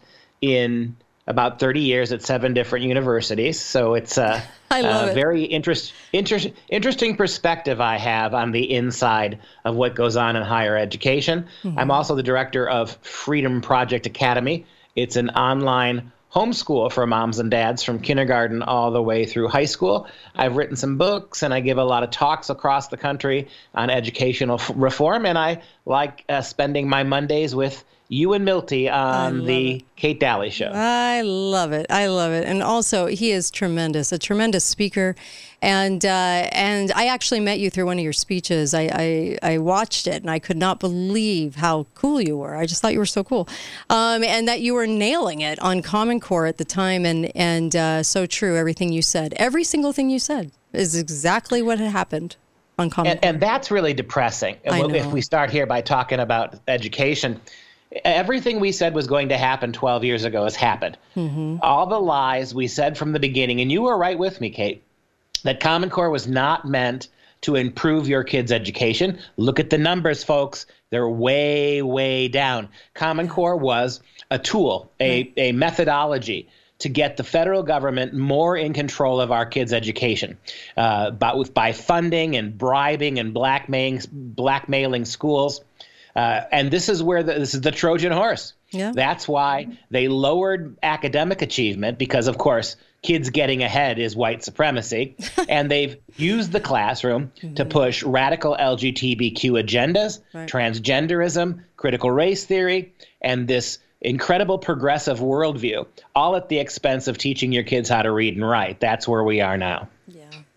in about thirty years at seven different universities. So it's a, I love a it. very interest, interest, interesting perspective I have on the inside of what goes on in higher education. Mm-hmm. I'm also the director of Freedom Project Academy. It's an online homeschool for moms and dads from kindergarten all the way through high school. I've written some books, and I give a lot of talks across the country on educational f- reform, and I like uh, spending my Mondays with you and Milty on the it. Kate Daly Show. I love it. I love it. And also, he is tremendous, a tremendous speaker. And uh, and I actually met you through one of your speeches. I, I, I watched it, and I could not believe how cool you were. I just thought you were so cool. Um, and that you were nailing it on Common Core at the time. And, and uh, so true, everything you said. Every single thing you said is exactly what had happened on Common and, Core. And that's really depressing. I know. If we start here by talking about education, everything we said was going to happen twelve years ago has happened. Mm-hmm. All the lies we said from the beginning, and you were right with me, Kate, that Common Core was not meant to improve your kids' education. Look at the numbers, folks. They're way, way down. Common Core was a tool, a, right. a methodology to get the federal government more in control of our kids' education, uh, by, with, by funding and bribing and blackmailing, blackmailing schools. Uh, and this is where the, this is the Trojan horse. Yeah. That's why they lowered academic achievement because, of course, kids getting ahead is white supremacy. And they've used the classroom mm-hmm. to push radical L G B T Q agendas, right. transgenderism, critical race theory, and this incredible progressive worldview, all at the expense of teaching your kids how to read and write. That's where we are now. Yeah.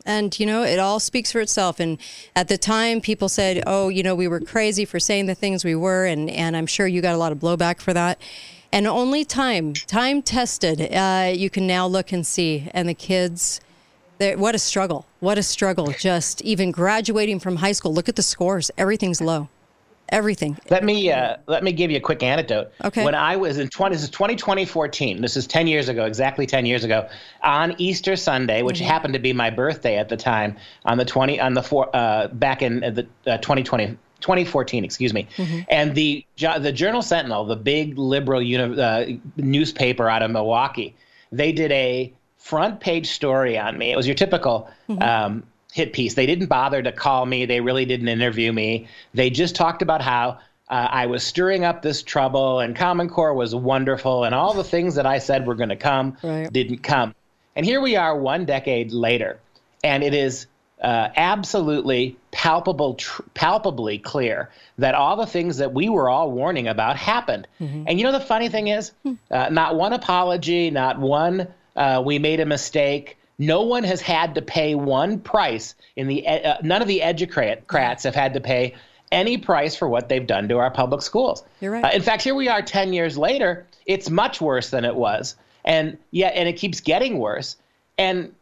And, you know, it all speaks for itself. And at the time, people said, oh, you know, we were crazy for saying the things we were. And, and I'm sure you got a lot of blowback for that. And only time, time tested, uh, you can now look and see. And the kids, what a struggle. What a struggle. Just even graduating from high school. Look at the scores. Everything's low. Everything. Let me uh, let me give you a quick anecdote. Okay. When I was in twenty, this is twenty fourteen. This is ten years ago, exactly ten years ago, on Easter Sunday, which mm-hmm. happened to be my birthday at the time, on the twenty on the four uh, back in the uh, twenty twenty. twenty fourteen, excuse me, mm-hmm. and the the Journal Sentinel, the big liberal uni- uh, newspaper out of Milwaukee, they did a front page story on me. It was your typical. Mm-hmm. Um, hit piece. They didn't bother to call me. They really didn't interview me. They just talked about how uh, I was stirring up this trouble and Common Core was wonderful and all the things that I said were going to come right. didn't come. And here we are one decade later, and it is uh, absolutely palpable, tr- palpably clear that all the things that we were all warning about happened. Mm-hmm. And you know the funny thing is, uh, not one apology, not one uh, we made a mistake. No one has had to pay one price in the uh, none of the educrats have had to pay any price for what they've done to our public schools. You're right. Uh, in fact, here we are ten years later. It's much worse than it was, and yet, and it keeps getting worse. And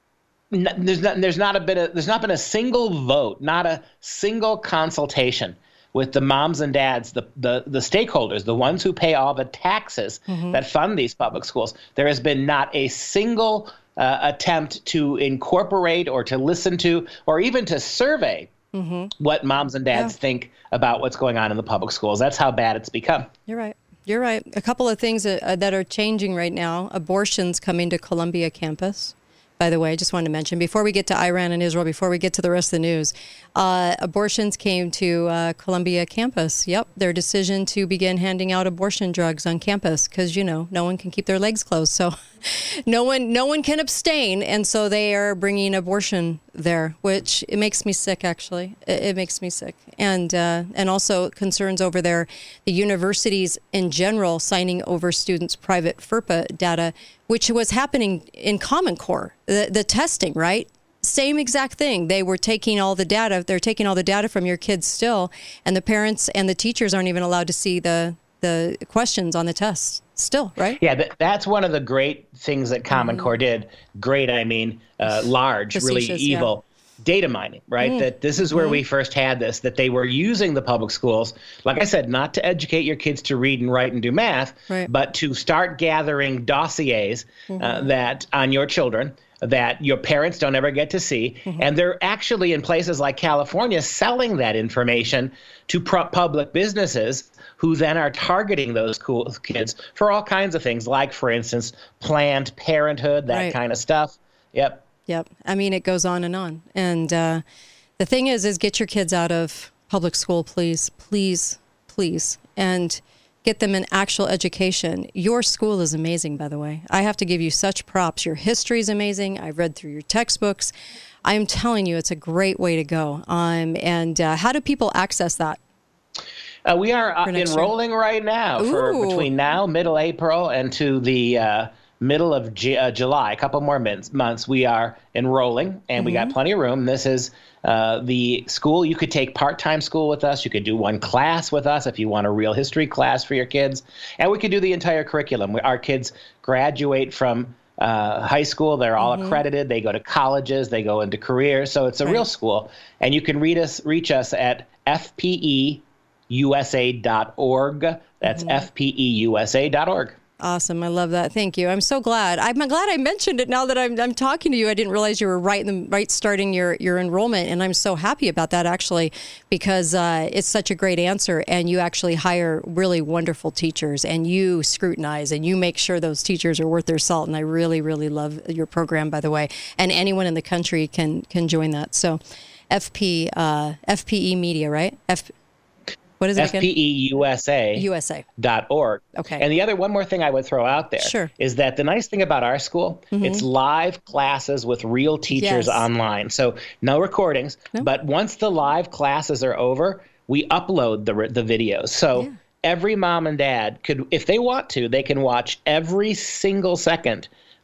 n- there's not there's not a bit of there's not been a single vote, not a single consultation with the moms and dads, the the, the stakeholders, the ones who pay all the taxes mm-hmm. that fund these public schools. There has been not a single Uh, attempt to incorporate or to listen to or even to survey mm-hmm. what moms and dads yeah. think about what's going on in the public schools. That's how bad it's become. You're right. You're right. A couple of things uh, that are changing right now. Abortions coming to Columbia campus. By the way, I just wanted to mention, before we get to Iran and Israel, before we get to the rest of the news, uh, abortions came to uh, Columbia campus. Yep, their decision to begin handing out abortion drugs on campus because, you know, no one can keep their legs closed. So no one no one can abstain. And so they are bringing abortion there, which it makes me sick, actually. It, it makes me sick. And, uh, and also concerns over there, the universities in general signing over students' private FERPA data, which was happening in Common Core, the, the testing, right? Same exact thing. They were taking all the data. They're taking all the data from your kids still, and the parents and the teachers aren't even allowed to see the the questions on the tests still, right? Yeah, that, that's one of the great things that Common mm. Core did. Great, I mean, uh, large, really evil. Yeah. Data mining, right? Mm. That this is where mm. we first had this, that they were using the public schools, like I said, not to educate your kids to read and write and do math, right. but to start gathering dossiers mm-hmm. uh, that on your children that your parents don't ever get to see. Mm-hmm. And they're actually in places like California selling that information to pro- public businesses who then are targeting those cool kids for all kinds of things, like, for instance, Planned Parenthood, that right. kind of stuff. Yep. Yep. I mean, it goes on and on. And uh, the thing is, is get your kids out of public school, please, please, please, and get them an actual education. Your school is amazing, by the way. I have to give you such props. Your history is amazing. I've read through your textbooks. I'm telling you, it's a great way to go. Um, and uh, how do people access that? Uh, we are uh, enrolling year? right now for Ooh. between now, middle April, and to the uh, middle of G- uh, July, a couple more min- months. We are enrolling, and mm-hmm. we got plenty of room. This is uh, the school. You could take part-time school with us. You could do one class with us if you want a real history class for your kids. And we could do the entire curriculum. We, our kids graduate from uh, high school. They're all mm-hmm. accredited. They go to colleges. They go into careers. So it's a right. real school. And you can read us, reach us at F P E U S A dot org. That's mm-hmm. F P E U S A dot org. Awesome. I love that. Thank you. I'm so glad. I'm glad I mentioned it now that I'm I'm talking to you. I didn't realize you were right in the right starting your, your enrollment. And I'm so happy about that, actually, because uh, it's such a great answer. And you actually hire really wonderful teachers and you scrutinize and you make sure those teachers are worth their salt. And I really, really love your program, by the way. And anyone in the country can can join that. So F P, uh, F P E Media, right? F What is it again? F P E U S A U S A dot org. Okay. And the other one more thing I would throw out there sure. is that the nice thing about our school, mm-hmm. it's live classes with real teachers yes. online. So no recordings, no. but once the live classes are over, we upload the the videos. So yeah. every mom and dad could, if they want to, they can watch every single second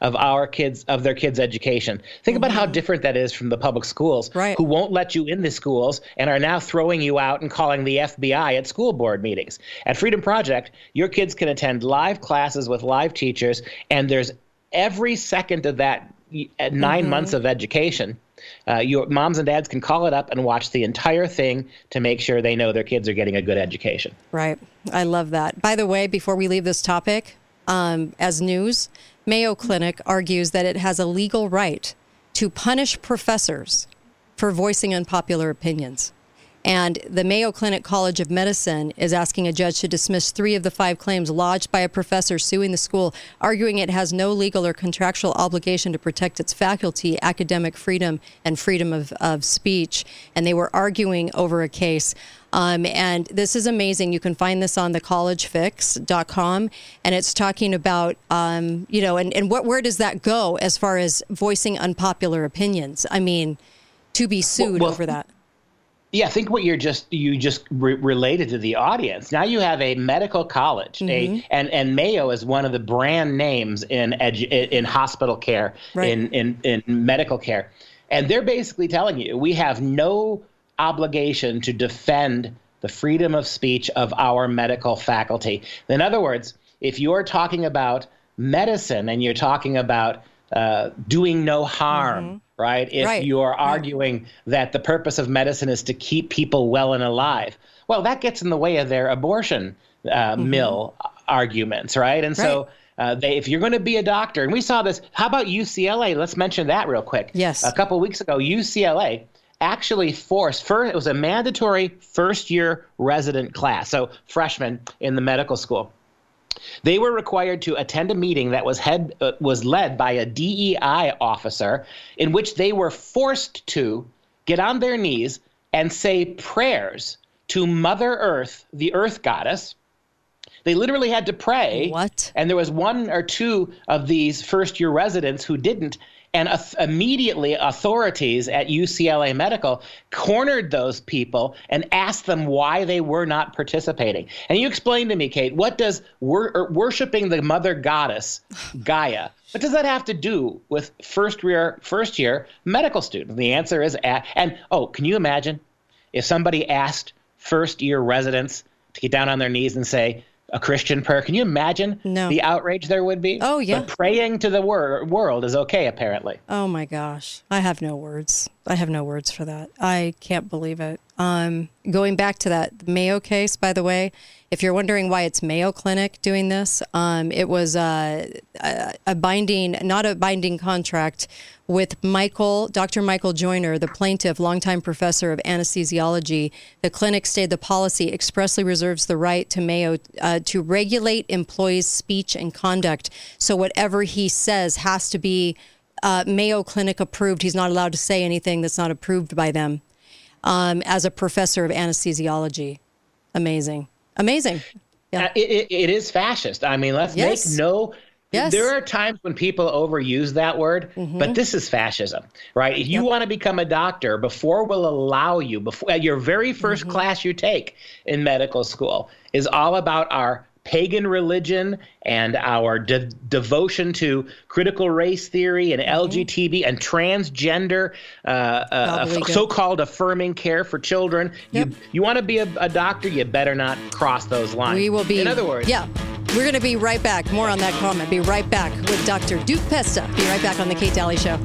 of our kids, of their kids' education. Think mm-hmm. about how different that is from the public schools, right. who won't let you in the schools and are now throwing you out and calling the F B I at school board meetings. At Freedom Project, your kids can attend live classes with live teachers, and there's every second of that nine mm-hmm. months of education. Uh, your moms and dads can call it up and watch the entire thing to make sure they know their kids are getting a good education. Right. I love that. By the way, before we leave this topic, um, as news, Mayo Clinic argues that it has a legal right to punish professors for voicing unpopular opinions. And the Mayo Clinic College of Medicine is asking a judge to dismiss three of the five claims lodged by a professor suing the school, arguing it has no legal or contractual obligation to protect its faculty, academic freedom, and freedom of, of speech. And they were arguing over a case. Um, and this is amazing. You can find this on the college fix dot com. And it's talking about, um, you know, and, and what, where does that go as far as voicing unpopular opinions? I mean, to be sued well, well, over that. Yeah, I think what you're just you just re- related to the audience. Now you have a medical college, mm-hmm. a, and and Mayo is one of the brand names in edu- in hospital care, right. in, in in medical care, and they're basically telling you we have no obligation to defend the freedom of speech of our medical faculty. In other words, if you're talking about medicine and you're talking about uh, doing no harm. Mm-hmm. Right? If right. you're arguing right. that the purpose of medicine is to keep people well and alive, well, that gets in the way of their abortion uh, mm-hmm. mill arguments, right? And right. so uh, they, if you're going to be a doctor, and we saw this, how about U C L A? Let's mention that real quick. Yes. A couple of weeks ago, U C L A actually forced, first, it was a mandatory first-year resident class, so freshmen in the medical school. They were required to attend a meeting that was head uh, was led by a D E I officer, in which they were forced to get on their knees and say prayers to Mother Earth, the Earth Goddess. They literally had to pray. What? And there was one or two of these first-year residents who didn't. And uh, immediately authorities at U C L A Medical cornered those people and asked them why they were not participating. And you explain to me, Kate, what does wor- worshiping the mother goddess, Gaia, what does that have to do with first-year first-year medical students? The answer is, at, and oh, can you imagine if somebody asked first-year residents to get down on their knees and say, a Christian prayer? Can you imagine no. the outrage there would be? Oh, yeah. But praying to the wor- world is okay, apparently. Oh, my gosh. I have no words. I have no words for that. I can't believe it. Um, going back to that Mayo case, by the way, if you're wondering why it's Mayo Clinic doing this, um, it was uh, a, a binding, not a binding contract with Michael, Doctor Michael Joyner, the plaintiff, longtime professor of anesthesiology. The clinic stated the policy expressly reserves the right to Mayo uh, to regulate employees' speech and conduct. So whatever he says has to be uh, Mayo Clinic approved. He's not allowed to say anything that's not approved by them um, as a professor of anesthesiology. Amazing. Amazing. Yeah. Uh, it, it, it is fascist. I mean, let's yes. make no... Yes. There are times when people overuse that word, mm-hmm. but this is fascism, right? If you yep. want to become a doctor, before we'll allow you, before your very first mm-hmm. class you take in medical school is all about our pagan religion and our de- devotion to critical race theory and mm-hmm. L G B T and transgender, uh, uh, f- so-called affirming care for children. Yep. You you want to be a, a doctor, you better not cross those lines. We will be. In other words, yeah. We're going to be right back. More on that comment. Be right back with Doctor Duke Pesta. Be right back on The Kate Daly Show.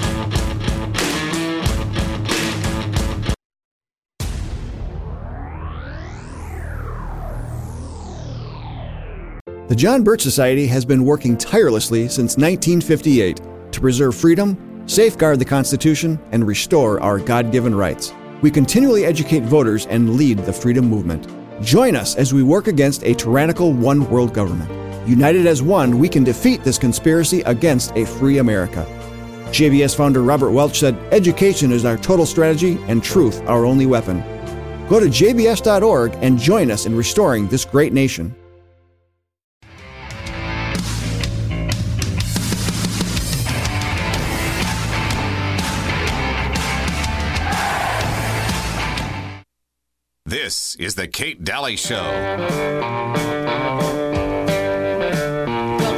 The John Birch Society has been working tirelessly since nineteen fifty-eight to preserve freedom, safeguard the Constitution, and restore our God-given rights. We continually educate voters and lead the freedom movement. Join us as we work against a tyrannical one-world government. United as one, we can defeat this conspiracy against a free America. J B S founder Robert Welch said, "Education is our total strategy and truth our only weapon." Go to j b s dot org and join us in restoring this great nation. This is the Kate Daly Show. Welcome back.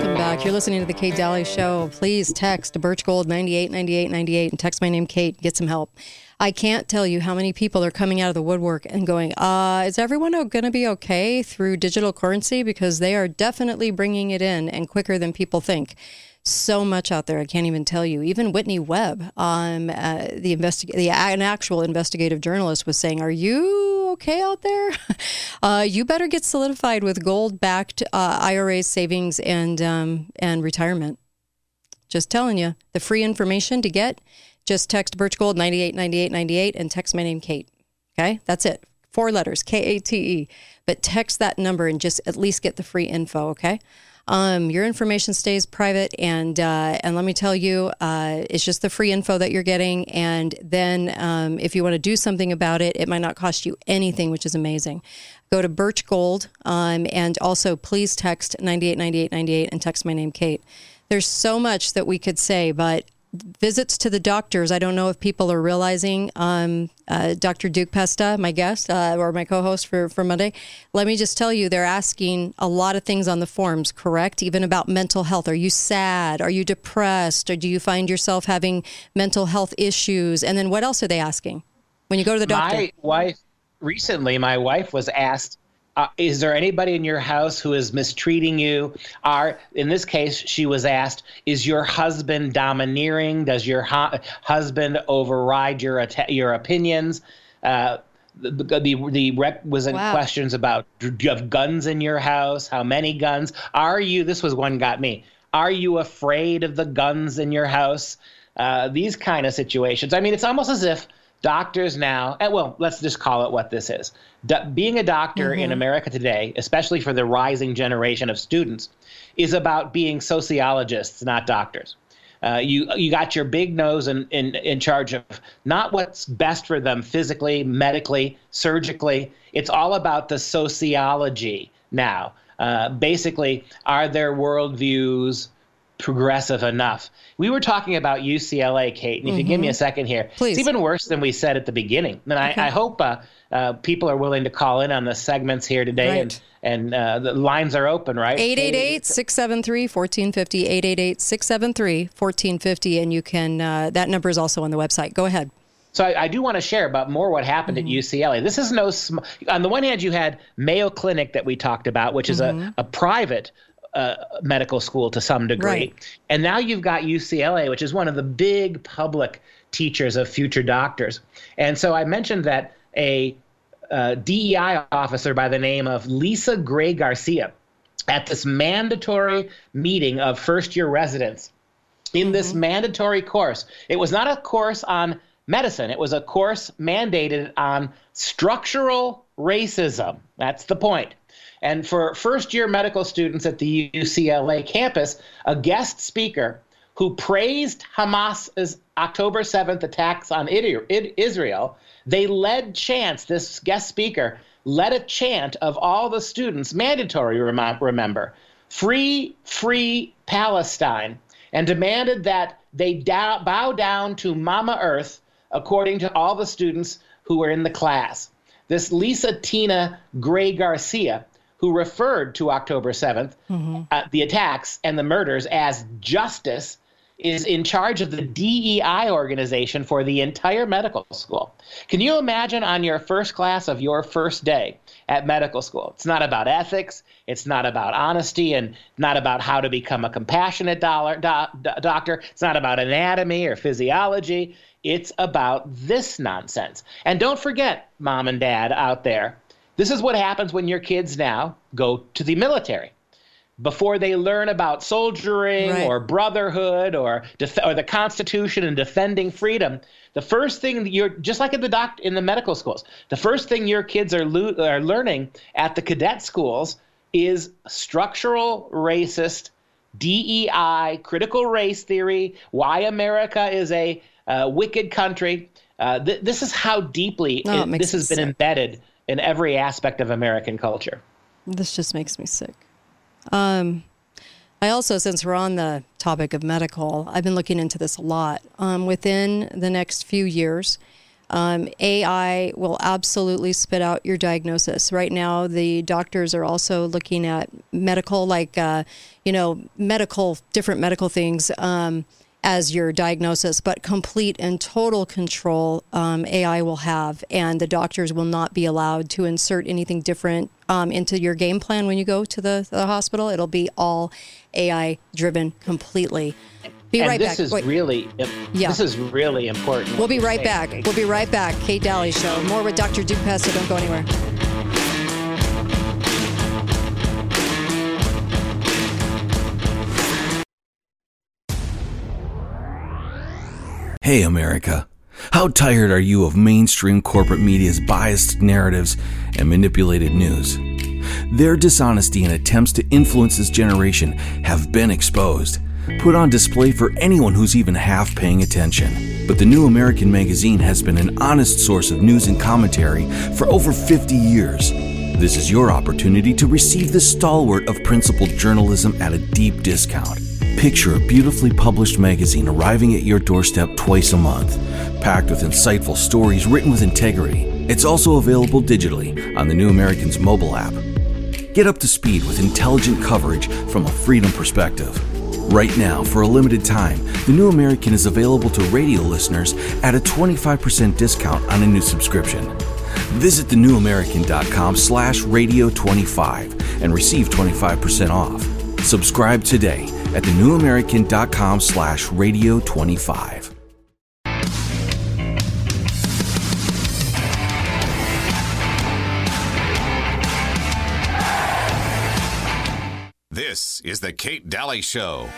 you're listening to the Kate Daly Show, please text Birch Gold ninety-eight ninety-eight ninety-eight and text my name, Kate. Get some help. I can't tell you how many people are coming out of the woodwork and going, uh, is everyone going to be okay through digital currency? Because they are definitely bringing it in and quicker than people think. So much out there, I can't even tell you. Even Whitney Webb, um, uh, the investig- the an actual investigative journalist, was saying, "Are you okay out there? uh, you better get solidified with gold-backed uh, I R As, savings, and um, and retirement." Just telling you, the free information to get, just text Birch Gold ninety-eight ninety-eight ninety-eight and text my name, Kate. Okay, that's it. Four letters, K A T E. But text that number and just at least get the free info. Okay. Um, your information stays private, and uh, and let me tell you, uh, it's just the free info that you're getting. And then um, if you want to do something about it, it might not cost you anything, which is amazing. Go to Birch Gold, um, and also please text ninety-eight ninety-eight ninety-eight and text my name, Kate. There's so much that we could say, but visits to the doctors, I don't know if people are realizing, um, uh, Doctor Duke Pesta, my guest, uh, or my co-host for, for Monday, let me just tell you, they're asking a lot of things on the forms, correct? Even about mental health. Are you sad? Are you depressed? Or do you find yourself having mental health issues? And then what else are they asking when you go to the doctor? My wife, recently, my wife was asked, Uh, is there anybody in your house who is mistreating you? Are, in this case, she was asked, is your husband domineering? Does your hu- husband override your at- your opinions? Uh, the the, the requisite Wow. questions about, do you have guns in your house? How many guns? Are you, this was one got me, are you afraid of the guns in your house? Uh, these kind of situations. I mean, it's almost as if doctors now, and well, let's just call it what this is. Do, being a doctor Mhm. in America today, especially for the rising generation of students, is about being sociologists, not doctors. Uh, you you got your big nose in, in, in charge of not what's best for them physically, medically, surgically. It's all about the sociology now. Uh, basically, are their worldviews progressive enough? We were talking about U C L A, Kate, and if you give me a second here, Please. it's even worse than we said at the beginning. And I, Okay. I hope uh, uh, people are willing to call in on the segments here today, Right. and and uh, the lines are open, right? eight eight eight, six seven three, one four five zero, eight eight eight, six seven three, one four five zero, and you can, uh, that number is also on the website. Go ahead. So I, I do want to share about more what happened Mm-hmm. at U C L A. This is no sm- on the one hand, you had Mayo Clinic that we talked about, which is Mhm. a, a private uh, medical school to some degree. Right. And now you've got U C L A, which is one of the big public teachers of future doctors. And so I mentioned that a uh, D E I officer by the name of Lisa Gray Garcia at this mandatory meeting of first-year residents in this mandatory course. It was not a course on medicine. It was a course mandated on structural racism. That's the point. And for first-year medical students at the U C L A campus, a guest speaker who praised Hamas's October seventh attacks on Israel, they led chants, this guest speaker led a chant of all the students, mandatory, remember, free, free Palestine, and demanded that they da- bow down to Mama Earth, according to all the students who were in the class. This Lisa Tina Gray Garcia, who referred to October seventh, Mm-hmm. uh, the attacks and the murders as justice, is in charge of the D E I organization for the entire medical school. Can you imagine on your first class of your first day at medical school? It's not about ethics. It's not about honesty and not about how to become a compassionate dollar, do, do, doctor. It's not about anatomy or physiology. It's about this nonsense. And don't forget, mom and dad out there, this is what happens when your kids now go to the military. Before they learn about soldiering Right. or brotherhood or def- or the Constitution and defending freedom, the first thing that you're just like in the doc in the medical schools, the first thing your kids are lo- are learning at the cadet schools is structural racist, D E I, critical race theory, why America is a uh, wicked country. Uh, th- this is how deeply Oh, it it, makes this has me been sick. embedded in every aspect of American culture. This just makes me sick. Um, I also, since we're on the topic of medical, I've been looking into this a lot. Um, within the next few years, Um, A I will absolutely spit out your diagnosis. Right now, the doctors are also looking at medical, like, uh, you know, medical, different medical things um, as your diagnosis, but complete and total control um, A I will have, and the doctors will not be allowed to insert anything different um, into your game plan when you go to the, the hospital. It'll be all A I driven completely. Be and right this back. is Wait. really, Yeah. this is really important. We'll be right back. We'll be right back. Kate Daly Show. More with Doctor Duke Pesta. Don't go anywhere. Hey, America. How tired are you of mainstream corporate media's biased narratives and manipulated news? Their dishonesty and attempts to influence this generation have been exposed, put on display for anyone who's even half paying attention. But the New American Magazine has been an honest source of news and commentary for over fifty years. This is your opportunity to receive the stalwart of principled journalism at a deep discount. Picture a beautifully published magazine arriving at your doorstep twice a month, packed with insightful stories written with integrity. It's also available digitally on the New American's mobile app. Get up to speed with intelligent coverage from a freedom perspective. Right now, for a limited time, the New American is available to radio listeners at a twenty-five percent discount on a new subscription. Visit thenewamerican.com slash radio 25 and receive twenty-five percent off. Subscribe today at thenewamerican.com slash radio 25. This is the Kate Daly Show.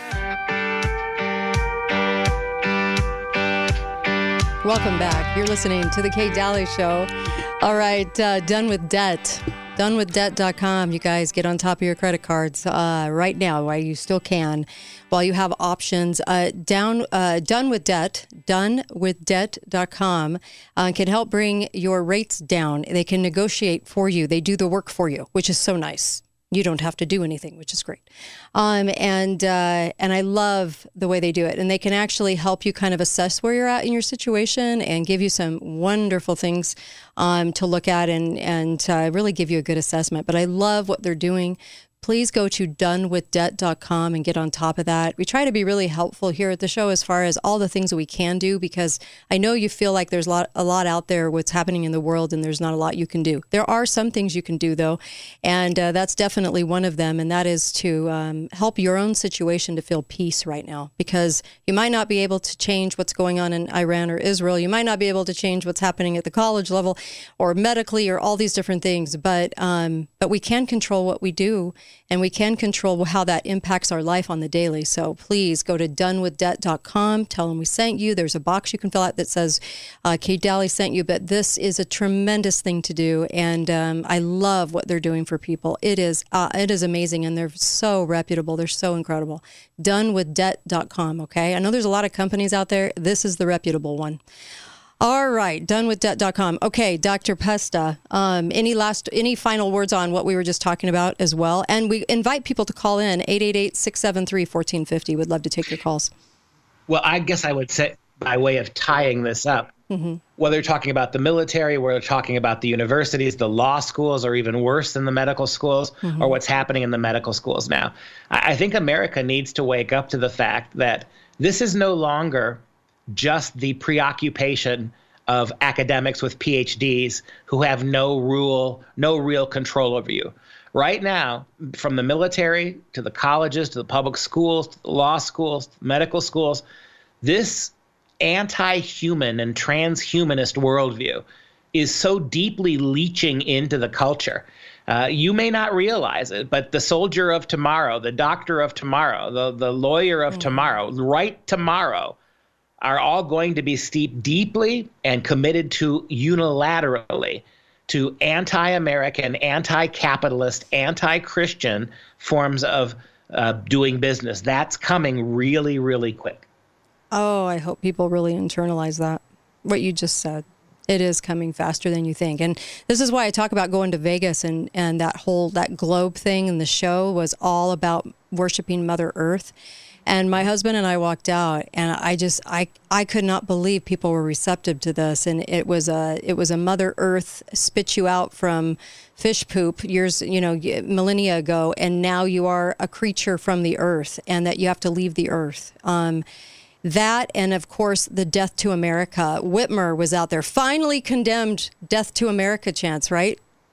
Welcome back. You're listening to the Kate Daly Show. All right, uh, done with debt. done with debt dot com. You guys get on top of your credit cards uh, right now while you still can, while you have options. Uh, down, uh, Done with Debt, done with debt dot com uh, can help bring your rates down. They can negotiate for you. They do the work for you, which is so nice. You don't have to do anything, which is great. Um, and uh, and I love the way they do it. And they can actually help you kind of assess where you're at in your situation and give you some wonderful things um, to look at and, and uh, really give you a good assessment. But I love what they're doing. Please go to done with debt dot com and get on top of that. We try to be really helpful here at the show as far as all the things that we can do, because I know you feel like there's a lot, a lot out there what's happening in the world and there's not a lot you can do. There are some things you can do, though, and uh, that's definitely one of them, and that is to um, help your own situation to feel peace right now, because you might not be able to change what's going on in Iran or Israel. You might not be able to change what's happening at the college level or medically or all these different things, but um, but we can control what we do. And we can control how that impacts our life on the daily. So please go to done with debt dot com. Tell them we sent you. There's a box you can fill out that says uh, Kate Daly sent you. But this is a tremendous thing to do. And um, I love what they're doing for people. It is uh, it is amazing. And they're so reputable. They're so incredible. done with debt dot com, okay? I know there's a lot of companies out there. This is the reputable one. All right, done with debt dot com. Okay, Doctor Pesta, um, any last, any final words on what we were just talking about as well? And we invite people to call in, eight eight eight, six seven three, one four five zero. We'd love to take your calls. Well, I guess I would say, by way of tying this up, mm-hmm. whether you're talking about the military, whether you're talking about the universities, the law schools, or even worse than the medical schools, mm-hmm. or what's happening in the medical schools now, I, I think America needs to wake up to the fact that this is no longer just the preoccupation of academics with P H Ds who have no rule, no real control over you. Right now, from the military to the colleges, to the public schools, to the law schools, to the medical schools, this anti-human and transhumanist worldview is so deeply leaching into the culture. Uh, you may not realize it, but the soldier of tomorrow, the doctor of tomorrow, the, the lawyer of mm. tomorrow, right tomorrow, are all going to be steeped deeply and committed to unilaterally to anti-American, anti-capitalist, anti-Christian forms of uh, doing business. That's coming really, really quick. Oh, I hope people really internalize that, what you just said. It is coming faster than you think. And this is why I talk about going to Vegas, and, and that whole, that globe thing, and the show was all about worshiping Mother Earth. And my husband and I walked out, and I just, I, I could not believe people were receptive to this. And it was a, it was a Mother Earth spit you out from fish poop years, you know, millennia ago. And now you are a creature from the earth, and that you have to leave the earth. Um, That, and of course, the Death to America. Whitmer was out there, finally condemned Death to America chants, right?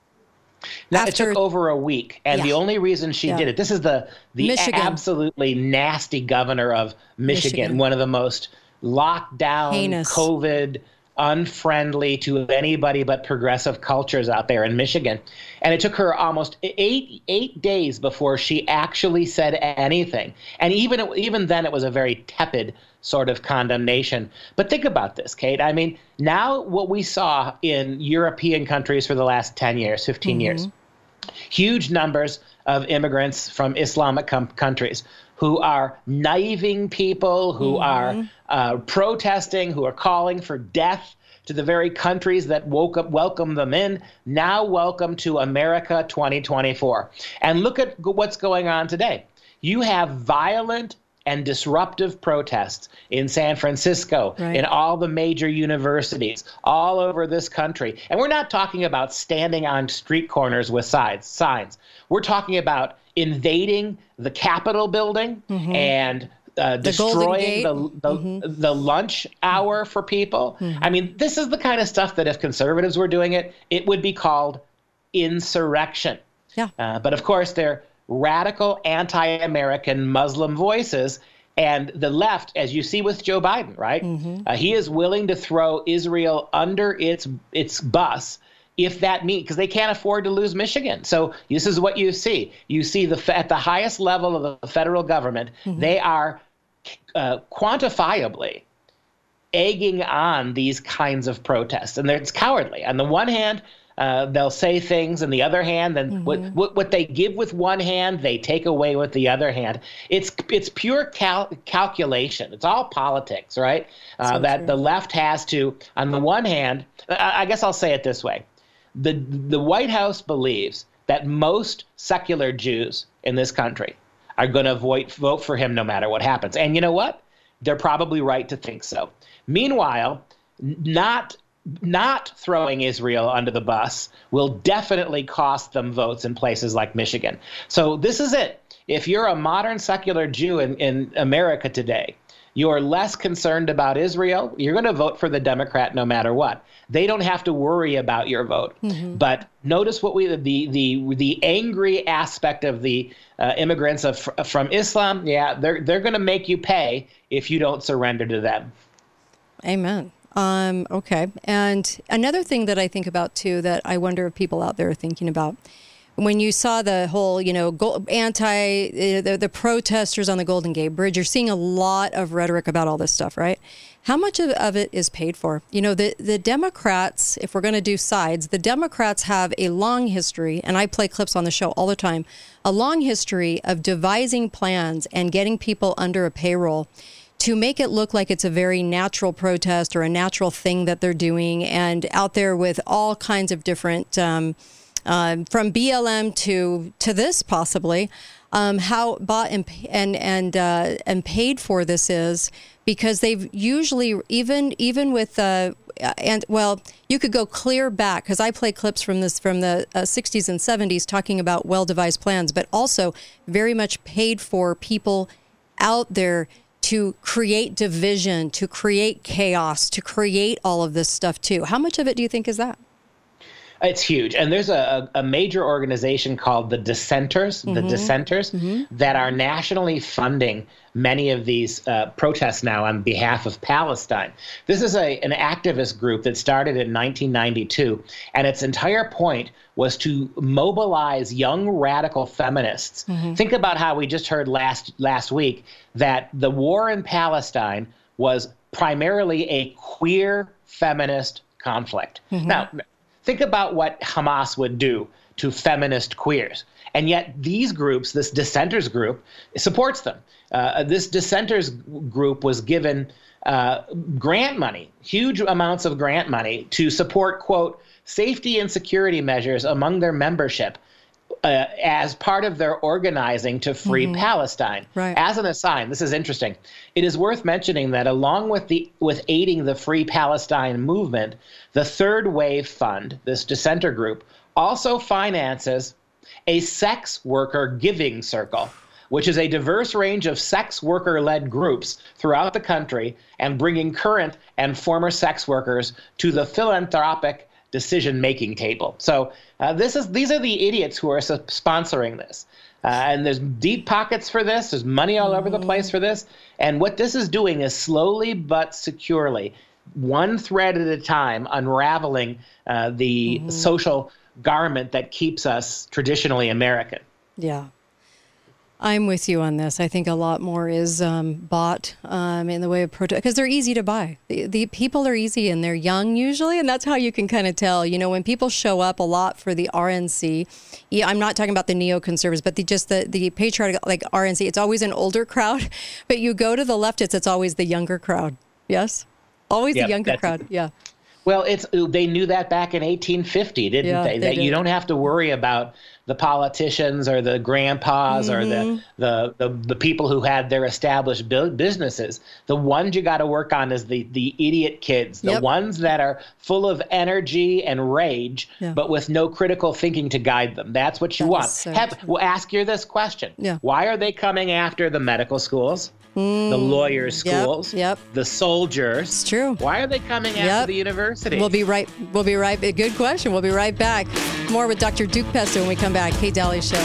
Now, After, it took over a week, and yeah. the only reason she yeah. did it, this is the, the Michigan. absolutely nasty governor of Michigan, Michigan. one of the most locked down, Heinous. COVID, unfriendly to anybody but progressive cultures out there in Michigan. And it took her almost eight eight days before she actually said anything. And even even then, it was a very tepid sort of condemnation. But think about this, Kate. I mean, now what we saw in European countries for the last ten years, fifteen mm-hmm. years, huge numbers of immigrants from Islamic com- countries who are knifing people, who mm-hmm. are uh, protesting, who are calling for death to the very countries that woke up, welcome them in. Now welcome to America twenty twenty-four. And look at what's going on today. You have violent and disruptive protests in San Francisco, right. in all the major universities, all over this country. And we're not talking about standing on street corners with signs. signs. We're talking about invading the Capitol building mm-hmm. and uh, the destroying the the, mm-hmm. the lunch hour for people. Mm-hmm. I mean, this is the kind of stuff that if conservatives were doing it, it would be called insurrection. Yeah. Uh, but of course, they're radical anti-American Muslim voices. And the left, as you see with Joe Biden, right? Mm-hmm. Uh, he is willing to throw Israel under its its bus if that means, because they can't afford to lose Michigan. So this is what you see. You see the at the highest level of the federal government, mm-hmm. they are uh, quantifiably egging on these kinds of protests. And it's cowardly. On the one hand, Uh, they'll say things, and the other hand, then mm-hmm. what, what what they give with one hand, they take away with the other hand. It's it's pure cal- calculation. It's all politics, right? Uh, so that true. The left has to, on the one hand, I, I guess I'll say it this way: the the White House believes that most secular Jews in this country are going to vote vote for him no matter what happens. And you know what? They're probably right to think so. Meanwhile, not. Not throwing Israel under the bus will definitely cost them votes in places like Michigan. So this is it. If you're a modern secular Jew in, in America today, you're less concerned about Israel, you're going to vote for the Democrat no matter what. They don't have to worry about your vote. Mm-hmm. But notice what we the the the angry aspect of the uh, immigrants of, from Islam. Yeah, they're they're going to make you pay if you don't surrender to them. Amen. Um, okay. And another thing that I think about, too, that I wonder if people out there are thinking about, when you saw the whole, you know, go, anti, the, the protesters on the Golden Gate Bridge, you're seeing a lot of rhetoric about all this stuff, right? How much of, of it is paid for? You know, the, the Democrats, if we're going to do sides, the Democrats have a long history, and I play clips on the show all the time, a long history of devising plans and getting people under a payroll to make it look like it's a very natural protest or a natural thing that they're doing, and out there with all kinds of different, um, uh, from B L M to to this possibly, um, how bought and and and uh, and paid for this is, because they've usually even even with uh, and well, you could go clear back, because I play clips from this from the uh, sixties and seventies talking about well-devised plans, but also very much paid for people out there to create division, to create chaos, to create all of this stuff too. How much of it do you think is that? It's huge. And there's a, a major organization called the Dissenters, mm-hmm. the Dissenters, mm-hmm. that are nationally funding many of these uh, protests now on behalf of Palestine. This is a an activist group that started in nineteen ninety-two, and its entire point was to mobilize young radical feminists. Mm-hmm. Think about how we just heard last last week that the war in Palestine was primarily a queer feminist conflict. Mm-hmm. Now, think about what Hamas would do to feminist queers. And yet these groups, this dissenters group, supports them. Uh, this dissenters group was given uh, grant money, huge amounts of grant money to support, quote, safety and security measures among their membership uh, as part of their organizing to free mm-hmm. Palestine. Right. As an aside, this is interesting. It is worth mentioning that along with the with aiding the Free Palestine movement, the Third Wave Fund, this dissenter group, also finances a sex worker giving circle, which is a diverse range of sex worker-led groups throughout the country and bringing current and former sex workers to the philanthropic decision-making table. So uh, this is these are the idiots who are su- sponsoring this. Uh, and there's deep pockets for this. There's money all over the place for this. And what this is doing is slowly but securely, one thread at a time, unraveling uh, the mm-hmm. social garment that keeps us traditionally American. Yeah. I'm with you on this. I think a lot more is um, bought um, in the way of protest because they're easy to buy. The, the people are easy and they're young usually, and that's how you can kind of tell. You know, when people show up a lot for the R N C, yeah, I'm not talking about the neoconservatives, but the, just the the patriotic like R N C. It's always an older crowd, but you go to the leftists, it's always the younger crowd. Yes, always yep, the younger crowd. Yeah. Well, it's they knew that back in eighteen fifty, didn't yeah, they? they that did. You don't have to worry about the politicians or the grandpas mm-hmm. or the, the the the people who had their established businesses. The ones you got to work on is the the idiot kids, the yep. ones that are full of energy and rage, yeah. but with no critical thinking to guide them. That's what you that want. So have, well, ask you this question. Yeah. Why are they coming after the medical schools? Mm, the lawyers' schools, yep, yep. the soldiers. It's true. Why are they coming yep. after the university? We'll be right. We'll be right. Good question. We'll be right back. More with Doctor Duke Pesto when we come back. Kate Daly Show.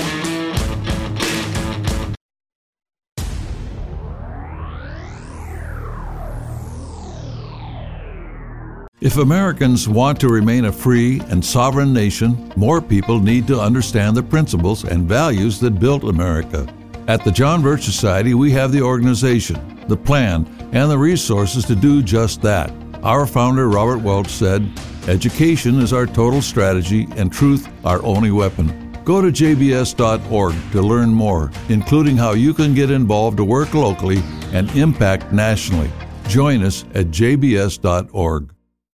If Americans want to remain a free and sovereign nation, more people need to understand the principles and values that built America. At the John Birch Society, we have the organization, the plan, and the resources to do just that. Our founder, Robert Welch, said, "Education is our total strategy and truth our only weapon." Go to j b s dot org to learn more, including how you can get involved to work locally and impact nationally. Join us at j b s dot org.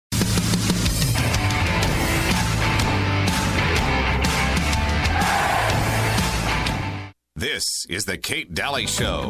This is the Kate Daly Show.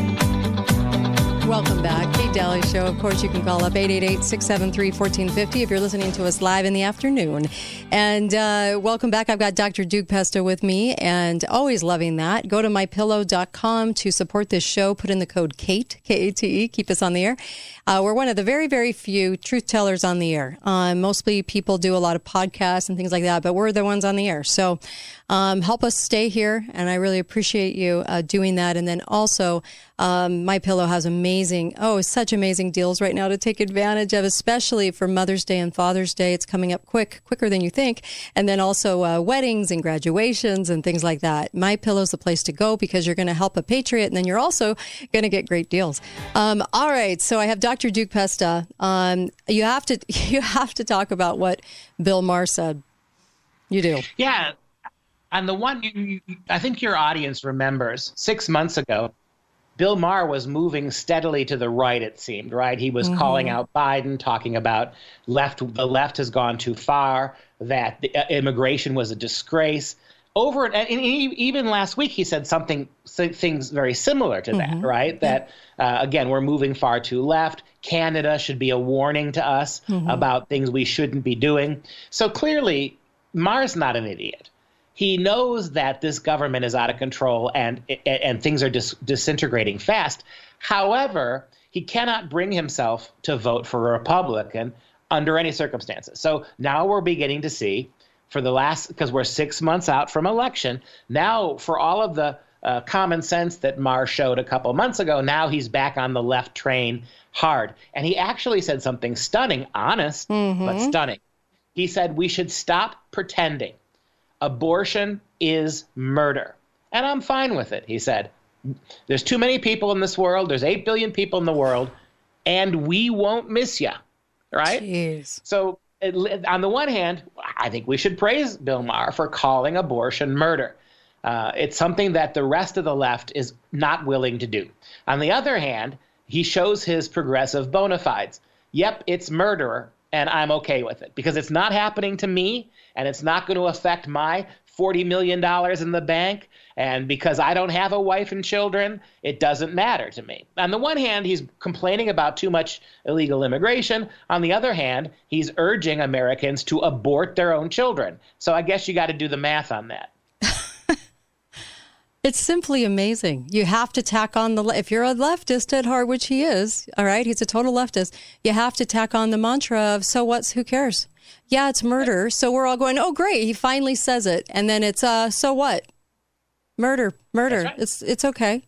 Welcome back. Kate Daly Show. Of course, you can call up eight eight eight, six seven three, one four five zero if you're listening to us live in the afternoon. And uh, welcome back. I've got Doctor Duke Pesto with me, and always loving that. Go to my pillow dot com to support this show. Put in the code KATE, K A T E. Keep us on the air. Uh, we're one of the very, very few truth tellers on the air. Uh, mostly people do a lot of podcasts and things like that, but we're the ones on the air. So um, help us stay here, and I really appreciate you uh, doing that. And then also, um, MyPillow has amazing, oh, such amazing deals right now to take advantage of, especially for Mother's Day and Father's Day. It's coming up quick, quicker than you think. And then also uh, weddings and graduations and things like that. MyPillow's the place to go because you're going to help a patriot, and then you're also going to get great deals. Um, all right, so I have Doctor Duke Pesto. Um, you have to you have to talk about what Bill Maher said. You do. Yeah. On the one, you, you, I think your audience remembers six months ago, Bill Maher was moving steadily to the right, it seemed, right? He was mm-hmm. calling out Biden, talking about left. the left has gone too far, that the, uh, immigration was a disgrace. Over and, and even last week, he said something, things very similar to that, mm-hmm. right? That, uh, again, we're moving far too left. Canada should be a warning to us mm-hmm. about things we shouldn't be doing. So clearly, Maher's not an idiot. He knows that this government is out of control and and things are dis- disintegrating fast. However, he cannot bring himself to vote for a Republican under any circumstances. So now we're beginning to see, for the last, because we're six months out from election, now for all of the uh, common sense that Maher showed a couple months ago, now he's back on the left train hard. And he actually said something stunning, honest, mm-hmm. but stunning. He said we should stop pretending abortion is murder. And I'm fine with it, he said. There's too many people in this world. There's eight billion people in the world, and we won't miss you, right? Jeez. So it, on the one hand, I think we should praise Bill Maher for calling abortion murder. Uh, it's something that the rest of the left is not willing to do. On the other hand, he shows his progressive bona fides. Yep, it's murder, and I'm okay with it because it's not happening to me, and it's not going to affect my forty million dollars in the bank. And because I don't have a wife and children, it doesn't matter to me. On the one hand, he's complaining about too much illegal immigration. On the other hand, he's urging Americans to abort their own children. So I guess you got to do the math on that. It's simply amazing. You have to tack on the, if you're a leftist at heart, which he is, all right, he's a total leftist, you have to tack on the mantra of, so what's, who cares? Yeah, it's murder. So we're all going, oh, great, he finally says it. And then it's, uh, so what? Murder, murder. Right. It's it's okay.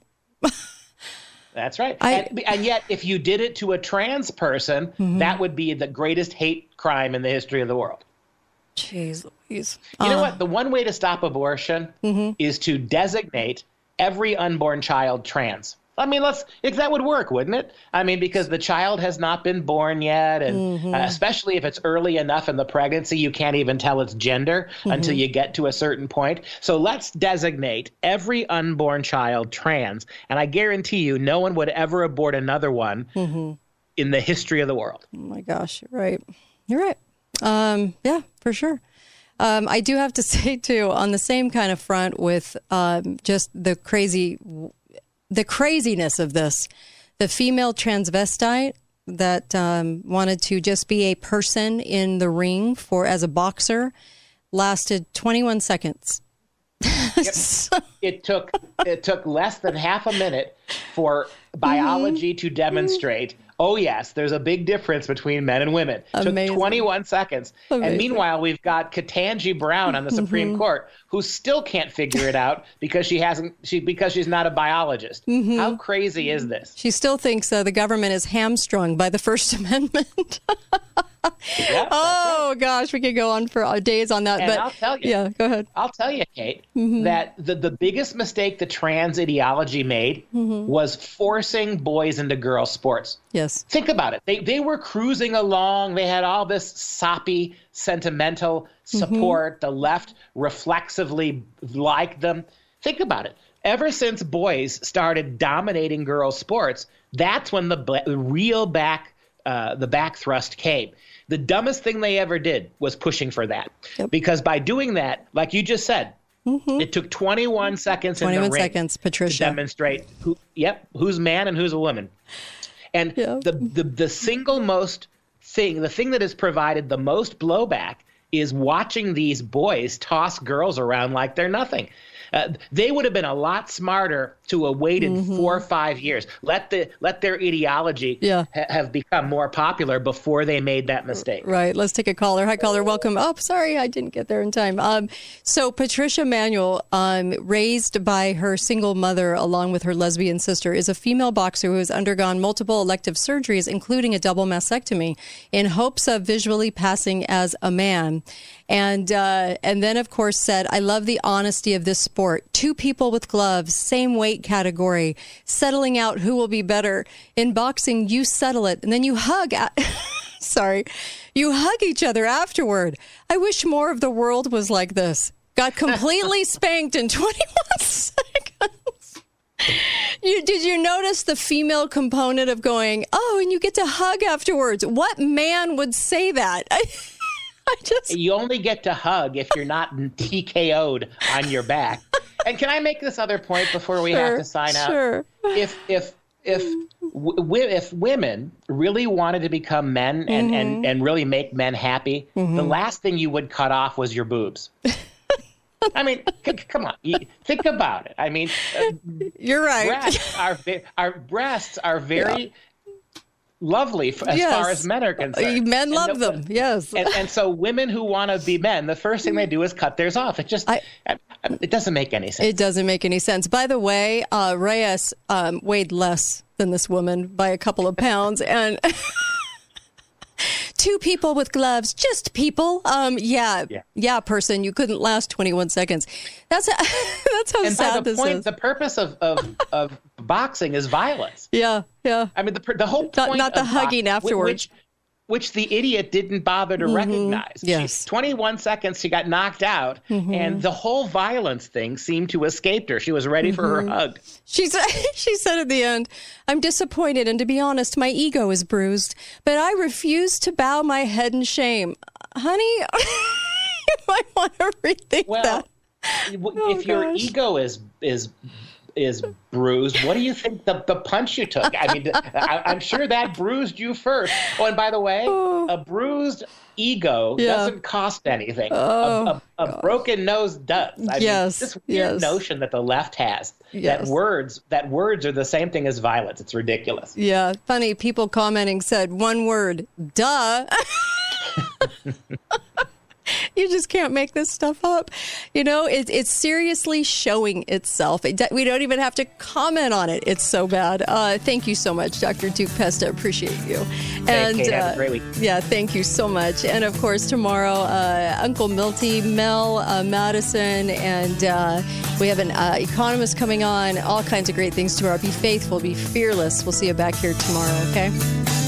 That's right. I, and, and yet, if you did it to a trans person, mm-hmm. that would be the greatest hate crime in the history of the world. Jeez Louise. You uh, know what? The one way to stop abortion mm-hmm. is to designate every unborn child trans. I mean, let's. If that would work, wouldn't it? I mean, because the child has not been born yet, and mm-hmm. uh, especially if it's early enough in the pregnancy, you can't even tell its gender mm-hmm. until you get to a certain point. So let's designate every unborn child trans, and I guarantee you, no one would ever abort another one mm-hmm. in the history of the world. Oh my gosh, you're right. You're right. Um, yeah, for sure. Um, I do have to say too, on the same kind of front with um, just the crazy. The craziness of this, the female transvestite that um, wanted to just be a person in the ring for as a boxer lasted twenty-one seconds. Yep. It took it took less than half a minute for biology mm-hmm. to demonstrate. Oh yes, there's a big difference between men and women. It took twenty-one seconds. Amazing. And meanwhile, we've got Ketanji Brown on the Supreme mm-hmm. Court who still can't figure it out because she hasn't she because she's not a biologist. Mm-hmm. How crazy is this? She still thinks uh, the government is hamstrung by the First Amendment. Yep, oh right. Gosh, we could go on for days on that. And but I'll tell you, yeah, go ahead. I'll tell you, Kate, mm-hmm. that the, the biggest mistake the trans ideology made mm-hmm. was forcing boys into girls' sports. Yes. Think about it. They they were cruising along. They had all this soppy, sentimental support. Mm-hmm. The left reflexively liked them. Think about it. Ever since boys started dominating girls' sports, that's when the b- real back uh, the back thrust came. The dumbest thing they ever did was pushing for that. Yep. Because by doing that, like you just said, mm-hmm. it took twenty-one seconds twenty-one in the ring seconds, Patricia. to demonstrate who, yep, who's man and who's a woman. And yep. the, the the single most thing, the thing that has provided the most blowback is watching these boys toss girls around like they're nothing. Uh, they would have been a lot smarter to have waited mm-hmm. four or five years. Let the let their ideology yeah. ha- have become more popular before they made that mistake. Right. Let's take a caller. Hi, caller. Welcome. Oh, sorry, I didn't get there in time. Um, so Patricia Manuel, um, raised by her single mother along with her lesbian sister, is a female boxer who has undergone multiple elective surgeries, including a double mastectomy, in hopes of visually passing as a man. And uh, and then, of course, said, I love the honesty of this sport. Two people with gloves, same weight category, settling out who will be better. In boxing, you settle it, and then you hug. At- Sorry. You hug each other afterward. I wish more of the world was like this. Got completely spanked in twenty-one seconds. You, did you notice the female component of going, oh, and you get to hug afterwards? What man would say that? I, I just... You only get to hug if you're not T K O'd on your back. And can I make this other point before we sure, have to sign out? Sure. If if if w- if women really wanted to become men and, mm-hmm. and, and really make men happy, mm-hmm. the last thing you would cut off was your boobs. I mean, c- come on, you, think about it. I mean, uh, you're right. Breasts are our breasts are very. Yeah. Lovely as yes. far as men are concerned. Men and love the, them, yes. And, and so women who want to be men, the first thing they do is cut theirs off. It just, I, it doesn't make any sense. It doesn't make any sense. By the way, uh, Reyes um, weighed less than this woman by a couple of pounds. And two people with gloves, just people. Um, yeah, yeah, yeah, person. You couldn't last twenty-one seconds. That's that's how and sad by the this point, is. The purpose of, of, of boxing is violence. Yeah, yeah. I mean, the the whole point not, not the of hugging boxing, afterwards. Which, which the idiot didn't bother to Mm-hmm. recognize. Yes. She, twenty-one seconds, she got knocked out, Mm-hmm. and the whole violence thing seemed to escape her. She was ready for her Mhm. hug. She said, she said at the end, I'm disappointed, and to be honest, my ego is bruised, but I refuse to bow my head in shame. Honey, you might want to rethink Well, that. Oh, if your gosh. ego is is is bruised, what do you think the, the punch you took? I mean, I, I'm sure that bruised you first. Oh, and by the way, a bruised ego Yeah. doesn't cost anything. Oh, a a, a broken nose does. I Yes, mean, this weird yes. notion that the left has Yes. that words that words are the same thing as violence. It's ridiculous. Yeah, funny. People commenting said one word, duh. You just can't make this stuff up. You know, it, it's seriously showing itself. It, we don't even have to comment on it. It's so bad. Uh, thank you so much, Doctor Duke Pesta. Appreciate you. Thanks, And Kate. Have uh, a great week. yeah, thank you so much. And of course, tomorrow, uh, Uncle Milty, Mel, uh, Madison, and uh, we have an uh, economist coming on. All kinds of great things tomorrow. Be faithful, be fearless. We'll see you back here tomorrow, okay?